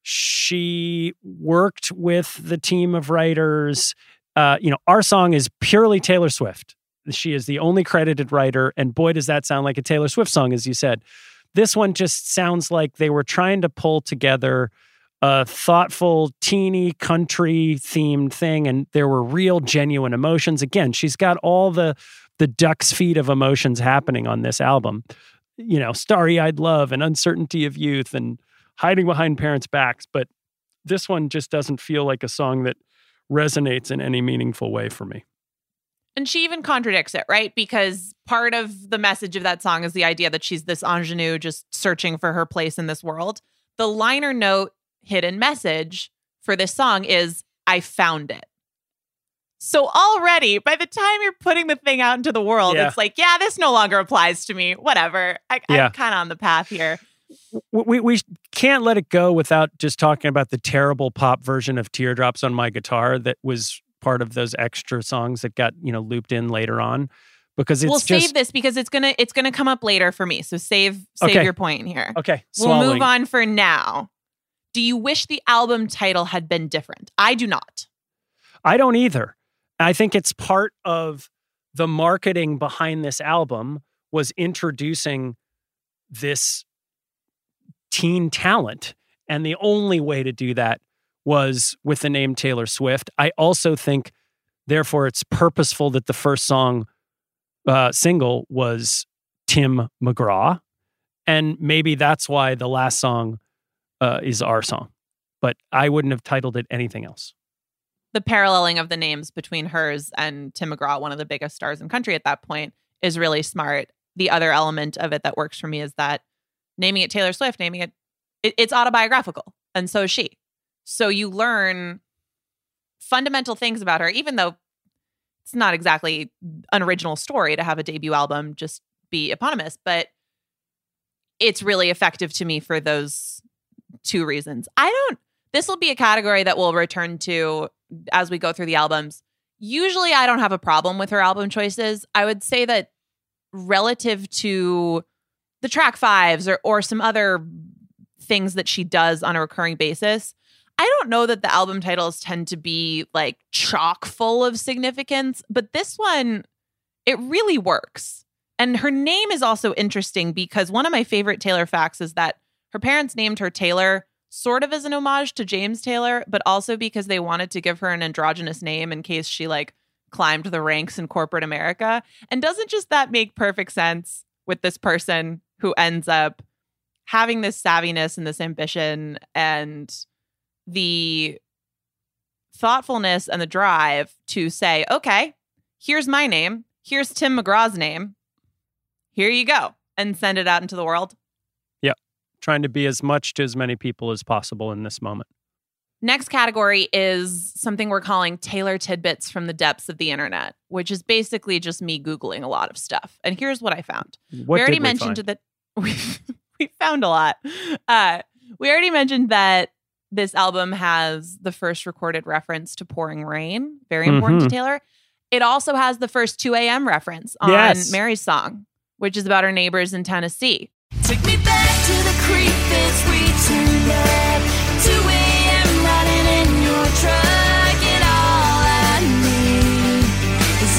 she worked with the team of writers. Uh, you know, our song is purely Taylor Swift. She is the only credited writer. And boy, does that sound like a Taylor Swift song, as you said. This one just sounds like they were trying to pull together a thoughtful, teeny, country-themed thing, and there were real, genuine emotions. Again, she's got all the the duck's feet of emotions happening on this album. You know, starry-eyed love and uncertainty of youth and hiding behind parents' backs. But this one just doesn't feel like a song that resonates in any meaningful way for me. And she even contradicts it, right? Because part of the message of that song is the idea that she's this ingenue just searching for her place in this world. The liner note hidden message for this song is, I found it. So already, by the time you're putting the thing out into the world, yeah. it's like, yeah, this no longer applies to me. Whatever. I, yeah. I'm kind of on the path here. We, we can't let it go without just talking about the terrible pop version of Teardrops on My Guitar that was part of those extra songs that got, you know, looped in later on. Because it's we'll just, save this because it's gonna it's gonna come up later for me. So save save okay. your point here. Okay. We'll Swallowing. move on for now. Do you wish the album title had been different? I do not. I don't either. I think it's part of the marketing behind this album was introducing this teen talent. And the only way to do that was with the name Taylor Swift. I also think, therefore, it's purposeful that the first song uh, single was Tim McGraw. And maybe that's why the last song uh, is our song. But I wouldn't have titled it anything else. The paralleling of the names between hers and Tim McGraw, one of the biggest stars in country at that point, is really smart. The other element of it that works for me is that naming it Taylor Swift, naming it, it it's autobiographical. And so is she. So you learn fundamental things about her, even though it's not exactly an original story to have a debut album just be eponymous, but it's really effective to me for those two reasons. I don't, this will be a category that we'll return to as we go through the albums. Usually I don't have a problem with her album choices. I would say that relative to the track fives or, or some other things that she does on a recurring basis, I don't know that the album titles tend to be like chock full of significance, but this one, it really works. And her name is also interesting because one of my favorite Taylor facts is that her parents named her Taylor sort of as an homage to James Taylor, but also because they wanted to give her an androgynous name in case she like climbed the ranks in corporate America. And doesn't just that make perfect sense with this person who ends up having this savviness and this ambition and the thoughtfulness and the drive to say, okay, here's my name. Here's Tim McGraw's name. Here you go. And send it out into the world. Yeah. Trying to be as much to as many people as possible in this moment. Next category is something we're calling Taylor tidbits from the depths of the internet, which is basically just me Googling a lot of stuff. And here's what I found. What we already did we mentioned find? that we, we found a lot. Uh, we already mentioned that this album has the first recorded reference to Pouring Rain. Very important Mhm. to Taylor. It also has the first two a.m. reference on Yes. Mary's song, which is about her neighbors in Tennessee. Take me back to the creek that's we turned up. two a.m. riding in your truck, and all I need is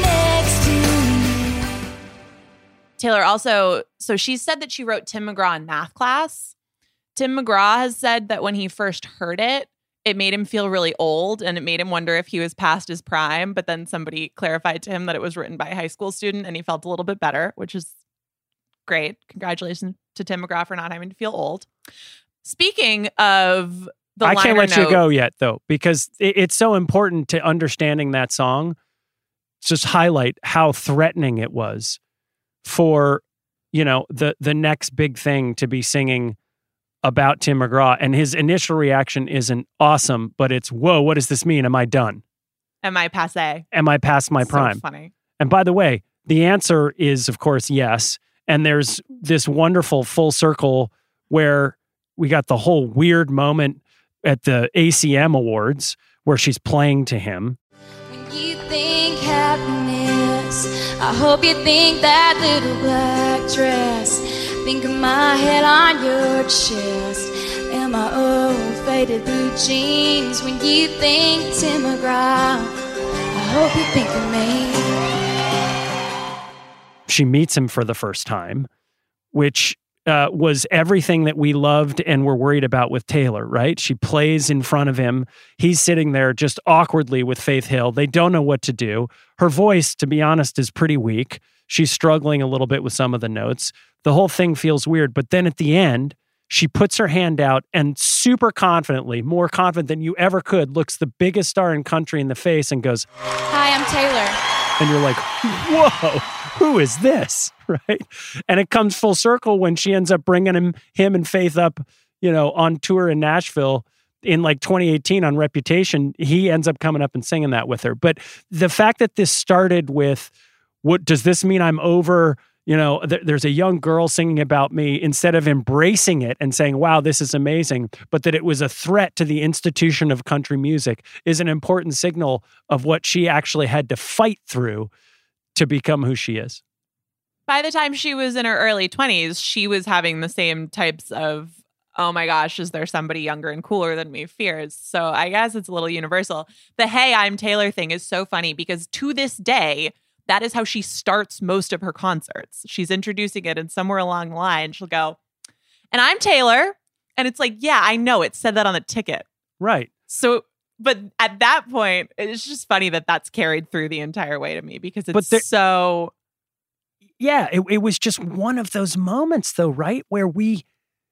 here next to me. Taylor also, so she said that she wrote Tim McGraw in math class. Tim McGraw has said that when he first heard it, it made him feel really old and it made him wonder if he was past his prime. But then somebody clarified to him that it was written by a high school student and he felt a little bit better, which is great. Congratulations to Tim McGraw for not having to feel old. Speaking of the I can't liner let you note- go yet, though, because it, it's so important to understanding that song. Just highlight how threatening it was for, you know, the the next big thing to be singing about Tim McGraw. And his initial reaction isn't awesome, but it's, whoa, what does this mean? Am I done? Am I passe? Am I past my So prime? funny. And by the way, the answer is, of course, yes. And there's this wonderful full circle where we got the whole weird moment at the A C M Awards where she's playing to him. When you think happiness, I hope you think that little black dress. Think of my head on your chest and my old faded blue jeans. When you think Tim McGraw, I hope you think of me. She meets him for the first time, which uh, was everything that we loved and were worried about with Taylor, right? She plays in front of him. He's sitting there just awkwardly with Faith Hill. They don't know what to do. Her voice, to be honest, is pretty weak. She's struggling a little bit with some of the notes. The whole thing feels weird. But then at the end, she puts her hand out and super confidently, more confident than you ever could, looks the biggest star in country in the face and goes, Hi, I'm Taylor. and you're like, whoa, who is this? Right? And it comes full circle when she ends up bringing him, him and Faith up, you know, on tour in Nashville in like twenty eighteen on Reputation. He ends up coming up and singing that with her. But the fact that this started with, what does this mean I'm over? You know, th- there's a young girl singing about me, instead of embracing it and saying, wow, this is amazing, but that it was a threat to the institution of country music, is an important signal of what she actually had to fight through to become who she is. By the time she was in her early twenties, she was having the same types of, oh my gosh, is there somebody younger and cooler than me fears? So I guess it's a little universal. The Hey, I'm Taylor thing is so funny because to this day, that is how she starts most of her concerts. She's introducing it, and somewhere along the line, she'll go, and I'm Taylor. And it's like, yeah, I know it said that on the ticket. Right. So, but at that point, it's just funny that that's carried through the entire way to me because it's But there- so... Yeah, it, it was just one of those moments, though, right? Where we,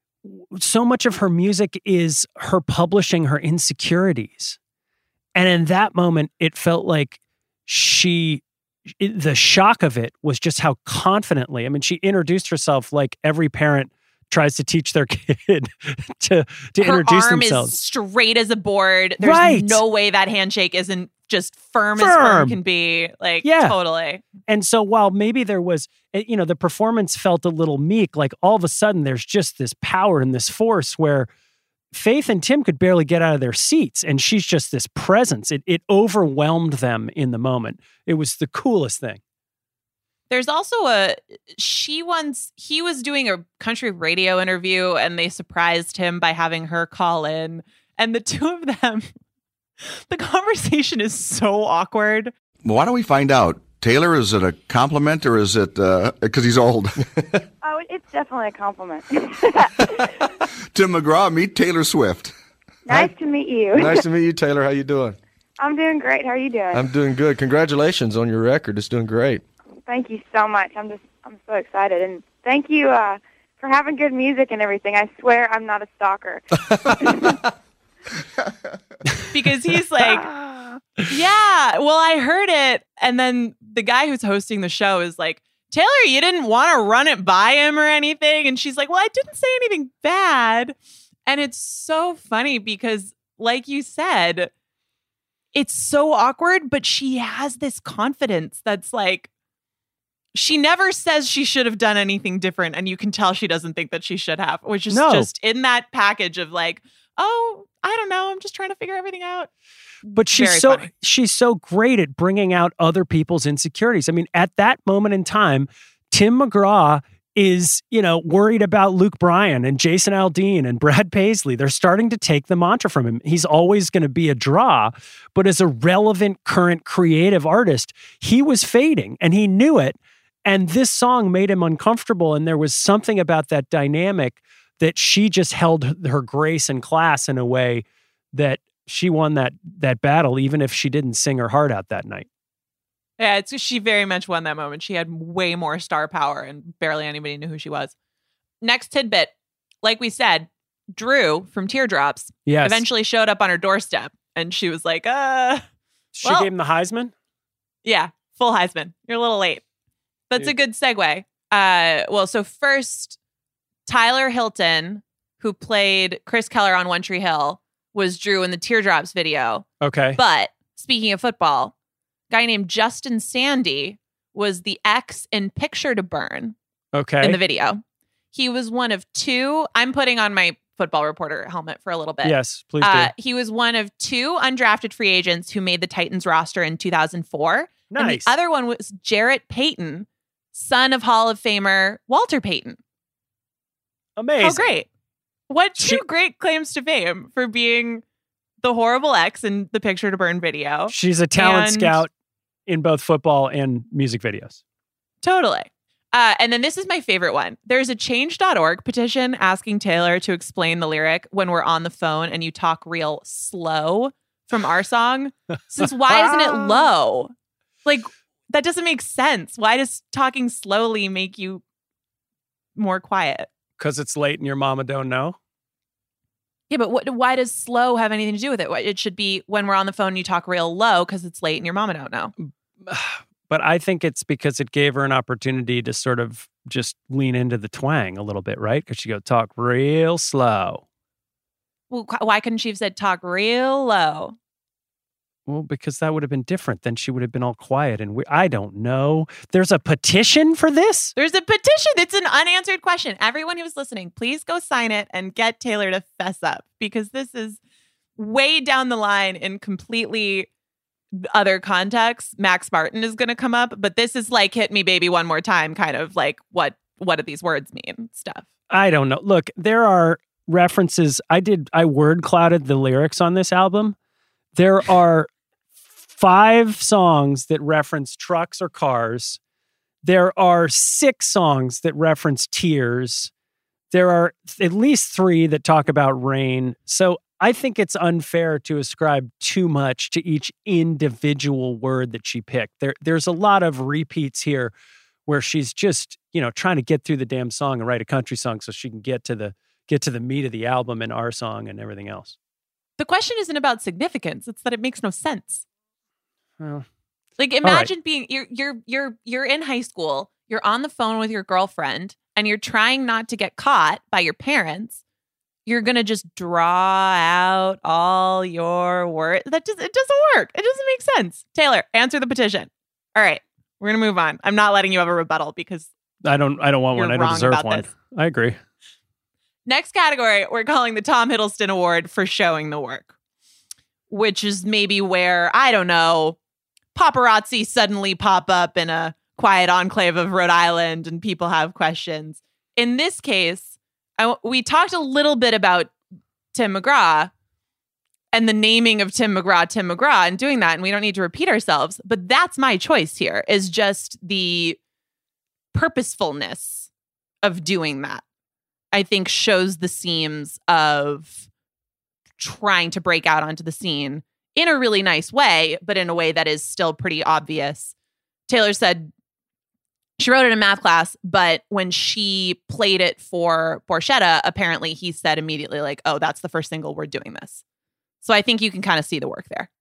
so much of her music is her publishing her insecurities. And in that moment, it felt like she, it, the shock of it was just how confidently, I mean, she introduced herself like every parent tries to teach their kid to, to her introduce arm themselves. is straight as a board. There's Right. no way that handshake isn't just firm, as Firm. firm can be. Like, Yeah. totally. And so while maybe there was, you know, the performance felt a little meek, like all of a sudden there's just this power and this force where Faith and Tim could barely get out of their seats. And she's just this presence. It, it overwhelmed them in the moment. It was the coolest thing. There's also a, she once, he was doing a country radio interview and they surprised him by having her call in. And the two of them, the conversation is so awkward. Well, why don't we find out? Taylor, is it a compliment or is it because he's old? Oh, it's definitely a compliment. Tim McGraw, meet Taylor Swift. Nice to meet you. Nice to meet you, Taylor. How you doing? I'm doing great. How are you doing? I'm doing good. Congratulations on your record. It's doing great. Thank you so much. I'm just, I'm so excited. And thank you uh, for having good music and everything. I swear I'm not a stalker. Because he's like, yeah, well, I heard it. And then the guy who's hosting the show is like, Taylor, you didn't want to run it by him or anything. And she's like, well, I didn't say anything bad. And it's so funny because, like you said, it's so awkward, but she has this confidence that's like, she never says she should have done anything different. And you can tell she doesn't think that she should have, which is No. just in that package of like, oh, I don't know. I'm just trying to figure everything out. But she's Very so funny. she's so great at bringing out other people's insecurities. I mean, at that moment in time, Tim McGraw is, you know, worried about Luke Bryan and Jason Aldean and Brad Paisley. They're starting to take the mantra from him. He's always going to be a draw, but as a relevant current creative artist, he was fading and he knew it. And this song made him uncomfortable. And there was something about that dynamic that she just held her grace and class in a way that she won that that battle, even if she didn't sing her heart out that night. Yeah, it's she very much won that moment. She had way more star power and barely anybody knew who she was. Next tidbit, like we said, Drew from Teardrops Yes. eventually showed up on her doorstep and she was like, uh, She well- gave him the Heisman? yeah, full Heisman. You're a little late. That's a good segue. Uh, well, so first, Tyler Hilton, who played Chris Keller on One Tree Hill, was Drew in the Teardrops video. Okay. But speaking of football, a guy named Justin Sandy was the ex in Picture to Burn Okay. in the video. He was one of two. I'm putting on my football reporter helmet for a little bit. Yes, please Uh, do. he was one of two undrafted free agents who made the Titans roster in two thousand four. Nice. And the other one was Jarrett Payton, son of Hall of Famer Walter Payton. Amazing. Oh, great. What two She- great claims to fame for being the horrible ex in the Picture to Burn video. She's a talent And- scout in both football and music videos. Totally. Uh, and then this is my favorite one. There's a change dot org petition asking Taylor to explain the lyric when we're on the phone and you talk real slow from our song. Since why isn't it low? Like, that doesn't make sense. Why does talking slowly make you more quiet? Because it's late and your mama don't know. Yeah, but what, why does slow have anything to do with it? It should be when we're on the phone, you talk real low because it's late and your mama don't know. But I think it's because it gave her an opportunity to sort of just lean into the twang a little bit, right? Because she go talk real slow. Well, qu- why couldn't she have said talk real low? Well, because that would have been different. Then she would have been all quiet and we, I don't know. There's a petition for this? There's a petition. It's an unanswered question. Everyone who's listening, please go sign it and get Taylor to fess up because this is way down the line in completely other contexts. Max Martin is going to come up, but this is like hit me baby one more time kind of like what what do these words mean stuff. I don't know. Look, there are references. I did, I word clouded the lyrics on this album. There are five songs that reference trucks or cars. There are six songs that reference tears. There are at least three that talk about rain. So I think it's unfair to ascribe too much to each individual word that she picked. There, there's a lot of repeats here where she's just, you know, trying to get through the damn song and write a country song so she can get to the get to the meat of the album and our song and everything else. The question isn't about significance. It's that it makes no sense. Well, like imagine being you're you're you're you're in high school, you're on the phone with your girlfriend and you're trying not to get caught by your parents. You're going to just draw out all your words. That just it doesn't work. It doesn't make sense. Taylor, answer the petition. All right. We're going to move on. I'm not letting you have a rebuttal because I don't I don't want You're one. I don't wrong deserve about one. this. I agree. next category, we're calling the Tom Hiddleston Award for showing the work, which is maybe where, I don't know, paparazzi suddenly pop up in a quiet enclave of Rhode Island and people have questions. In this case, I, we talked a little bit about Tim McGraw and the naming of Tim McGraw, Tim McGraw, and doing that. And we don't need to repeat ourselves, but that's my choice here, is just the purposefulness of doing that. I think shows the seams of trying to break out onto the scene in a really nice way, but in a way that is still pretty obvious. Taylor said she wrote it in math class, but when she played it for Borchetta, apparently he said immediately, like, oh, that's the first single, we're doing this. So I think you can kind of see the work there.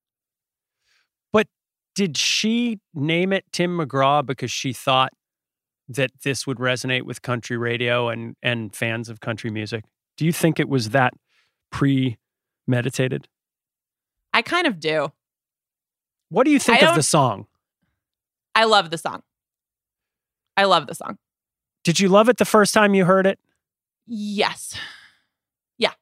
But did she name it Tim McGraw because she thought that this would resonate with country radio and, and fans of country music? Do you think it was that premeditated? I kind of do. What do you think I of don't- the song? I love the song. I love the song. Did you love it the first time you heard it? Yes. Yeah.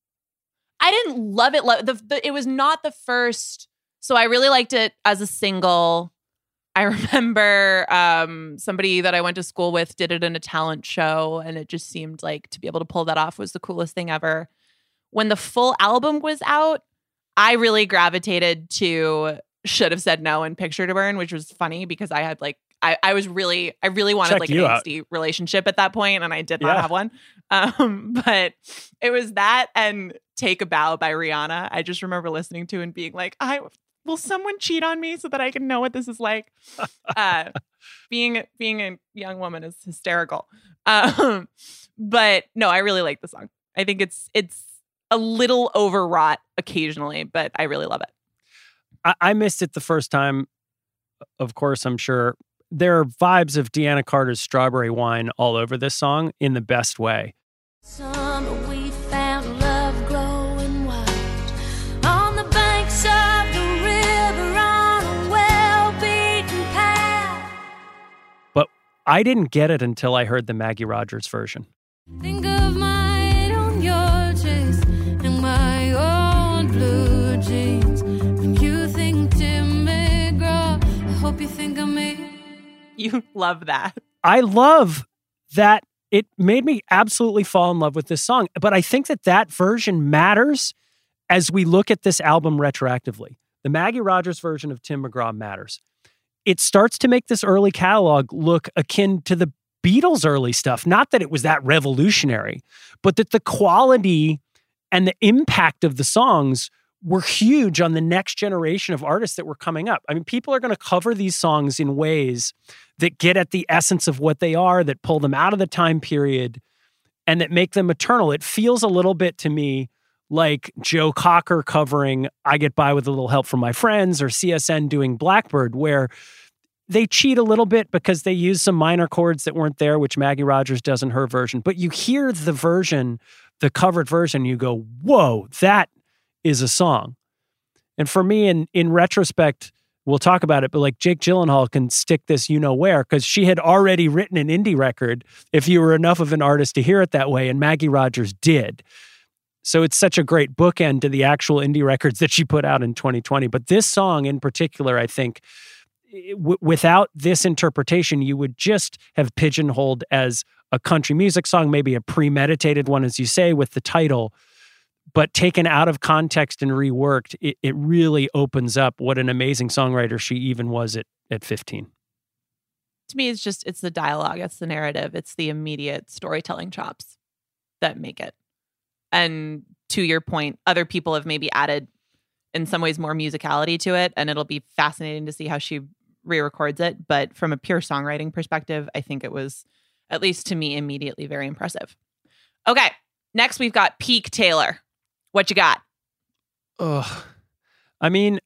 I didn't love it. Love, the, the, it was not the first. So I really liked it as a single. I remember um, somebody that I went to school with did it in a talent show, and it just seemed like to be able to pull that off was the coolest thing ever. When the full album was out, I really gravitated to Should Have Said No and Picture to Burn, which was funny because I had like, I, I was really, I really wanted Check like an you out. angsty relationship at that point, and I did not Yeah. have one. Um, but it was that and Take a Bow by Rihanna. I just remember listening to and being like, I will someone cheat on me so that I can know what this is like? uh, being being a young woman is hysterical. Um, but no, I really like the song. I think it's it's a little overwrought occasionally, but I really love it. I, I missed it the first time. Of course, I'm sure there are vibes of Deanna Carter's Strawberry Wine all over this song in the best way. Summer we found love growing wild on the banks of the river I didn't get it until I heard the Maggie Rogers version. Think of my head on your chest and my own blue jeans. When you think Tim McGraw, I hope you think of me. You love that. I love that it made me absolutely fall in love with this song. But I think that that version matters as we look at this album retroactively. The Maggie Rogers version of Tim McGraw matters. It starts to make this early catalog look akin to the Beatles' early stuff. Not that it was that revolutionary, but that the quality and the impact of the songs were huge on the next generation of artists that were coming up. I mean, people are going to cover these songs in ways that get at the essence of what they are, that pull them out of the time period, and that make them eternal. It feels a little bit to me like Joe Cocker covering I Get By With a Little Help From My Friends, or C S N doing Blackbird, where they cheat a little bit because they use some minor chords that weren't there, which Maggie Rogers does in her version. But you hear the version, the covered version, you go, whoa, that is a song. And for me, in, in retrospect, we'll talk about it, but like Jake Gyllenhaal can stick this you know where, because she had already written an indie record if you were enough of an artist to hear it that way, and Maggie Rogers did. So it's such a great bookend to the actual indie records that she put out in twenty twenty. But this song in particular, I think, w- without this interpretation, you would just have pigeonholed as a country music song, maybe a premeditated one, as you say, with the title. But taken out of context and reworked, it, it really opens up what an amazing songwriter she even was at, at fifteen. To me, it's just, it's the dialogue, it's the narrative, it's the immediate storytelling chops that make it. And to your point, other people have maybe added, in some ways, more musicality to it, and it'll be fascinating to see how she re-records it. But from a pure songwriting perspective, I think it was, at least to me, immediately very impressive. Okay, next we've got Peak Taylor. What you got? Ugh. I mean,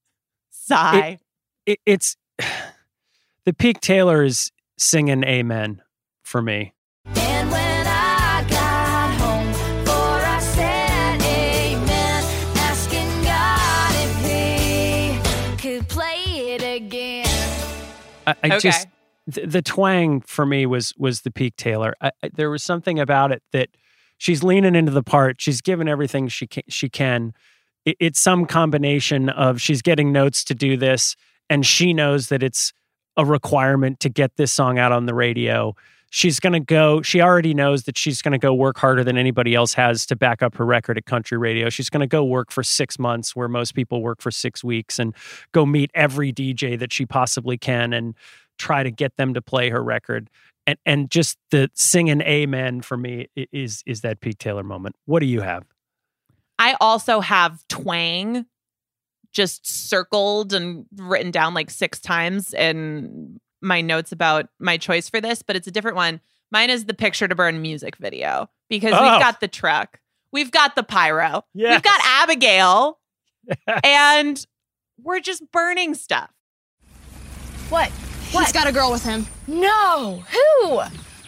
sigh. It, it, it's the Peak Taylor is singing amen for me. And when I got home, for I said amen, asking God if he could play it again. I, I Okay. just the, the twang for me was was the Peak Taylor. I, I, there was something about it that she's leaning into the part. She's given everything she can. She can. It, it's some combination of she's getting notes to do this, and she knows that it's a requirement to get this song out on the radio. She's going to go, she already knows that she's going to go work harder than anybody else has to back up her record at country radio. She's going to go work for six months where most people work for six weeks and go meet every D J that she possibly can and try to get them to play her record. And and just the singing amen for me is is that Peak Taylor moment. What do you have? I also have twang just circled and written down like six times in my notes about my choice for this, but it's a different one. Mine is the Picture to Burn music video, because Oh. we've got the truck, we've got the pyro, Yes. we've got Abigail, and we're just burning stuff. What? What? He's got a girl with him. No. Who?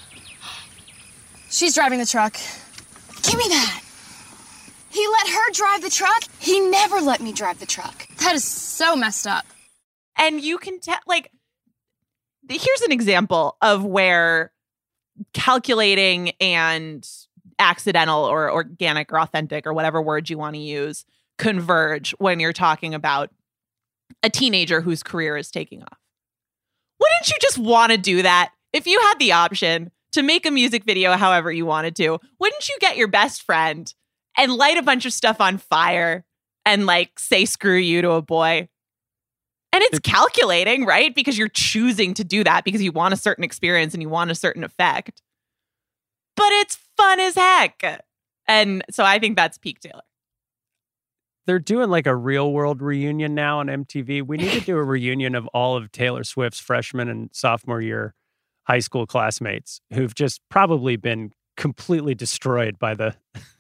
She's driving the truck. Give me that. He let her drive the truck? He never let me drive the truck. That is so messed up. And you can tell, like, here's an example of where calculating and accidental or organic or authentic or whatever word you want to use converge when you're talking about a teenager whose career is taking off. Wouldn't you just want to do that? If you had the option to make a music video however you wanted to, wouldn't you get your best friend and light a bunch of stuff on fire and like say screw you to a boy? And it's calculating, right? Because you're choosing to do that because you want a certain experience and you want a certain effect. But it's fun as heck. And so I think that's Peak Taylor. They're doing like a real world reunion now on M T V. We need to do a reunion of all of Taylor Swift's freshman and sophomore year high school classmates who've just probably been completely destroyed by the...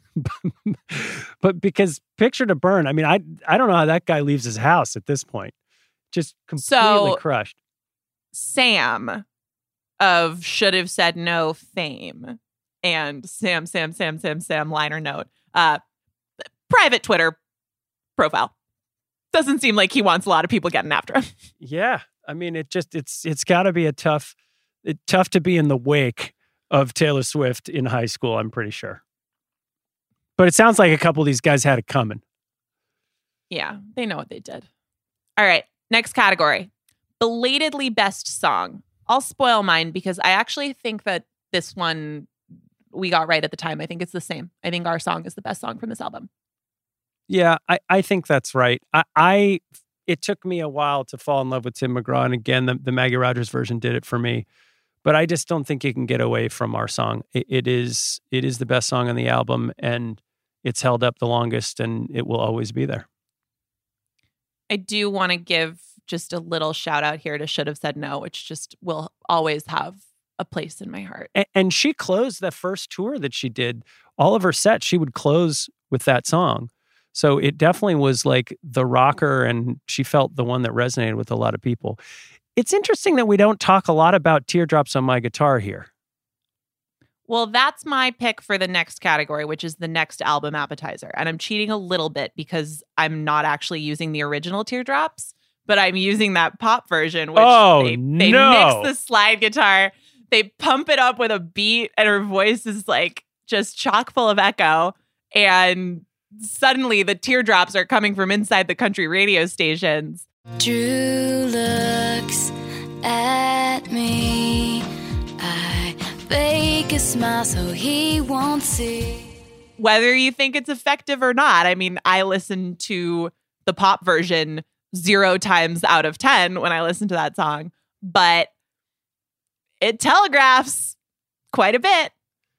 but because Picture to Burn, I mean, I I don't know how that guy leaves his house at this point. Just completely So, crushed. Sam of Should Have Said No fame and Sam, Sam, Sam, Sam, Sam liner note. Uh, private Twitter profile. Doesn't seem like he wants a lot of people getting after him. Yeah. I mean, it just, it's, it's gotta be a tough It, tough to be in the wake of Taylor Swift in high school, I'm pretty sure. But it sounds like a couple of these guys had it coming. Yeah, they know what they did. All right, next category. Belatedly best song. I'll spoil mine because I actually think that this one we got right at the time. I think it's the same. I think our song is the best song from this album. Yeah, I, I think that's right. I, I it took me a while to fall in love with Tim McGraw. And again, the, the Maggie Rogers version did it for me. But I just don't think you can get away from our song. It, it is it is the best song on the album, and it's held up the longest, and it will always be there. I do want to give just a little shout out here to Should Have Said No, which just will always have a place in my heart. And, and she closed the first tour that she did. All of her sets, she would close with that song. So it definitely was like the rocker, and she felt the one that resonated with a lot of people. It's interesting that we don't talk a lot about Teardrops on My Guitar here. Well, that's my pick for the next category, which is the next album appetizer. And I'm cheating a little bit because I'm not actually using the original Teardrops, but I'm using that pop version, which oh, they, they no. mix the slide guitar, they pump it up with a beat, and her voice is like just chock full of echo. And suddenly the teardrops are coming from inside the country radio stations. Drew looks at me. I fake a smile so he won't see. Whether you think it's effective or not, I mean, I listen to the pop version zero times out of ten when I listen to that song, but it telegraphs quite a bit.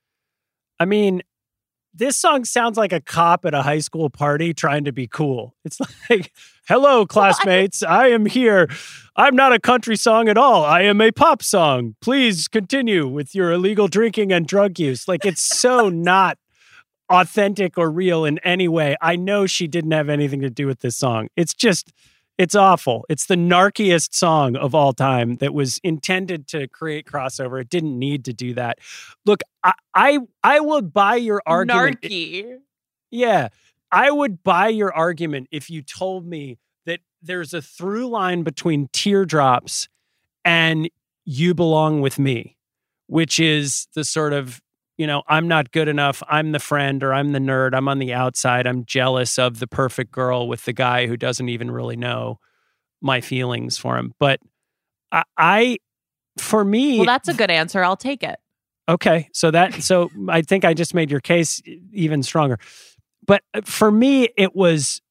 I mean, this song sounds like a cop at a high school party trying to be cool. It's like, hello, classmates. I am here. I'm not a country song at all. I am a pop song. Please continue with your illegal drinking and drug use. Like, it's so not authentic or real in any way. I know she didn't have anything to do with this song. It's just, it's awful. It's the narkiest song of all time that was intended to create crossover. It didn't need to do that. Look, I I, I would buy your argument. Narky. Yeah. I would buy your argument if you told me that there's a through line between Teardrops and You Belong With Me, which is the sort of, you know, I'm not good enough, I'm the friend, or I'm the nerd, I'm on the outside, I'm jealous of the perfect girl with the guy who doesn't even really know my feelings for him. But I, I for me... Well, that's a good answer. I'll take it. Okay. So that, so I think I just made your case even stronger. But for me, it was,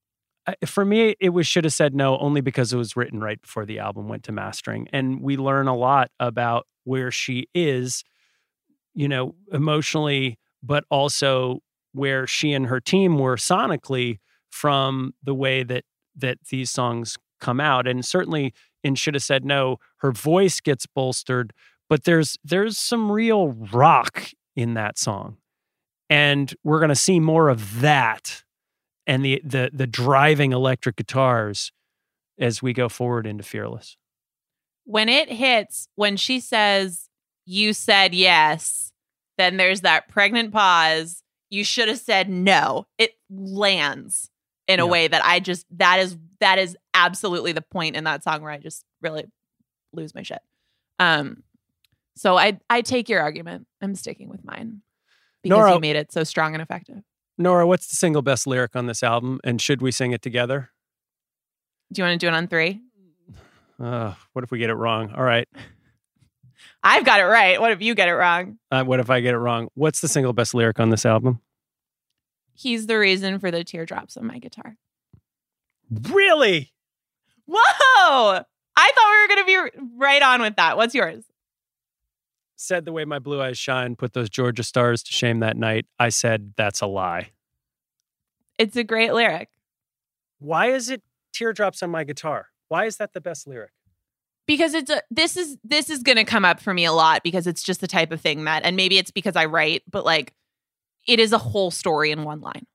for me, it was Should Have Said No only because it was written right before the album went to mastering. And we learn a lot about where she is, you know, emotionally, but also where she and her team were sonically from the way that that these songs come out. And certainly in Should Have Said No, her voice gets bolstered, but there's there's some real rock in that song. And we're going to see more of that and the the the driving electric guitars as we go forward into Fearless. When it hits, when she says, "You said yes," then there's that pregnant pause. You should have said no. It lands in a Yeah. way that I just, that is, that is absolutely the point in that song where I just really lose my shit. Um, so I, I take your argument. I'm sticking with mine because Nora- you made it so strong and effective. Nora, what's the single best lyric on this album? And should we sing it together? Do you want to do it on three? Uh, what if we get it wrong? All right. I've got it right. What if you get it wrong? Uh, what if I get it wrong? What's the single best lyric on this album? He's the reason for the teardrops on my guitar. Really? Whoa! I thought we were going to be right on with that. What's yours? Said the way my blue eyes shine, put those Georgia stars to shame that night. I said, that's a lie. It's a great lyric. Why is it teardrops on my guitar? Why is that the best lyric? Because it's a, this is this is going to come up for me a lot because it's just the type of thing that, and maybe it's because I write, but like it is a whole story in one line.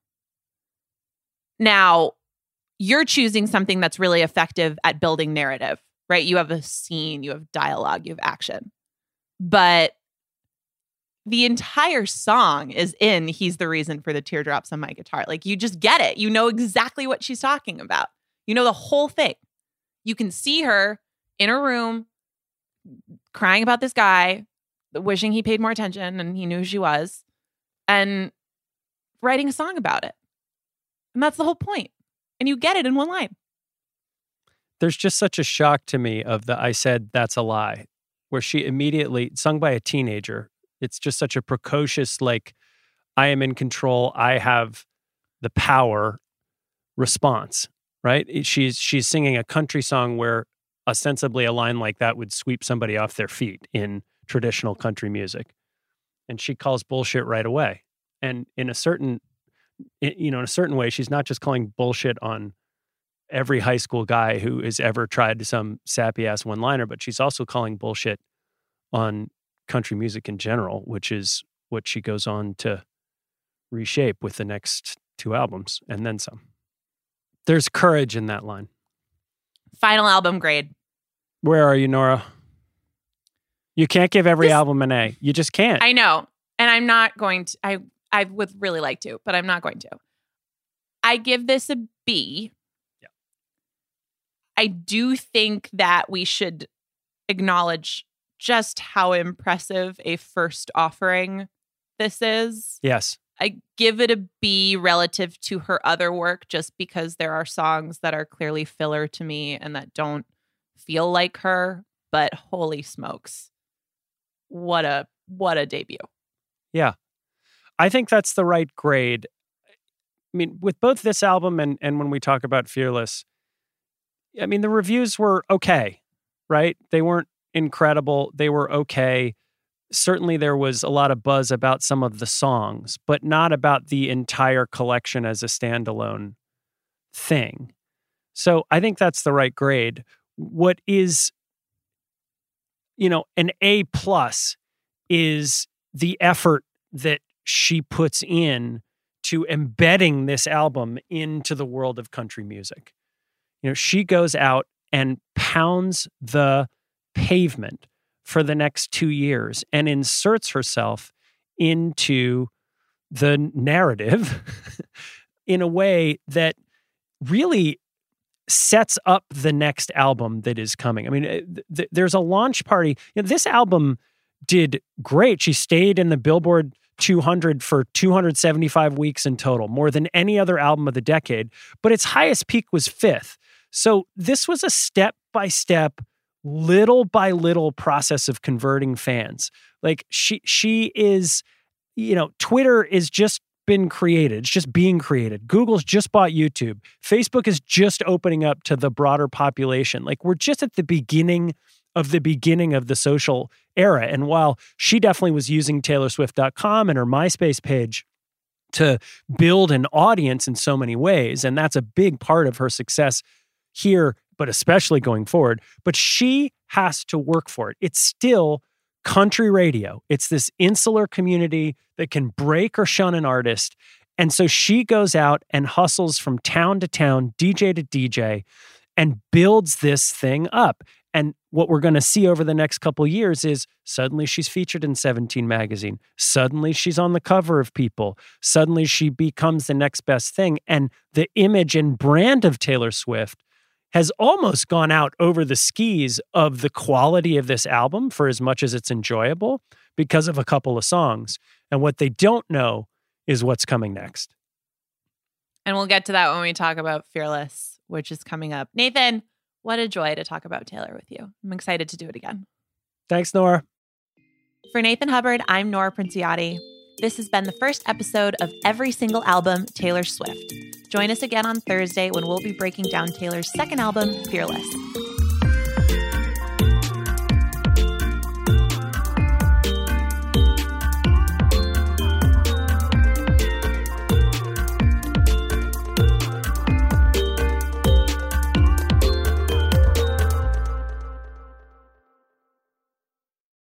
Now, you're choosing something that's really effective at building narrative, right? You have a scene, you have dialogue, you have action. But the entire song is in He's the Reason for the Teardrops on My Guitar. Like you just get it. You know exactly what she's talking about. You know the whole thing. You can see her in a room crying about this guy, wishing he paid more attention and he knew who she was, and writing a song about it. And that's the whole point. And you get it in one line. There's just such a shock to me of the I said that's a lie, where she immediately, sung by a teenager, it's just such a precocious, like, I am in control, I have the power response, right? She's she's singing a country song where ostensibly a line like that would sweep somebody off their feet in traditional country music. And she calls bullshit right away. And in a certain, you know, in a certain way, she's not just calling bullshit on every high school guy who has ever tried some sappy ass one-liner, but she's also calling bullshit on country music in general, which is what she goes on to reshape with the next two albums and then some. There's courage in that line. Final album grade. Where are you, Nora? You can't give every This- album an A. You just can't. I know. And I'm not going to, I, I would really like to, but I'm not going to. I give this a B. Yeah. I do think that we should acknowledge just how impressive a first offering this is. Yes. I give it a B relative to her other work just because there are songs that are clearly filler to me and that don't feel like her, but holy smokes. What a what a debut. Yeah. I think that's the right grade. I mean, with both this album and, and when we talk about Fearless, I mean, the reviews were okay, right? They weren't incredible. They were okay. Certainly there was a lot of buzz about some of the songs, but not about the entire collection as a standalone thing. So I think that's the right grade. What is, you know, an A plus is the effort that she puts in to embedding this album into the world of country music. You know, she goes out and pounds the pavement for the next two years and inserts herself into the narrative in a way that really sets up the next album that is coming. I mean, th- there's a launch party. You know, this album did great. She stayed in the Billboard two hundred for two hundred seventy-five weeks in total, more than any other album of the decade, but its highest peak was fifth. So this was a step-by-step, little by little process of converting fans. Like she she is, you know, Twitter is just been created. It's just being created. Google's just bought YouTube. Facebook is just opening up to the broader population. Like we're just at the beginning of the beginning of the social era. And while she definitely was using Taylor Swift dot com and her MySpace page to build an audience in so many ways, and that's a big part of her success here, but especially going forward, but she has to work for it. It's still country radio. It's this insular community that can break or shun an artist. And so she goes out and hustles from town to town, D J to D J, and builds this thing up. And what we're going to see over the next couple of years is suddenly she's featured in Seventeen magazine. Suddenly she's on the cover of People. Suddenly she becomes the next best thing. And the image and brand of Taylor Swift has almost gone out over the skis of the quality of this album for as much as it's enjoyable because of a couple of songs. And what they don't know is what's coming next. And we'll get to that when we talk about Fearless, which is coming up. Nathan, what a joy to talk about Taylor with you. I'm excited to do it again. Thanks, Nora. For Nathan Hubbard, I'm Nora Princiotti. This has been the first episode of Every Single Album, Taylor Swift. Join us again on Thursday when we'll be breaking down Taylor's second album, Fearless.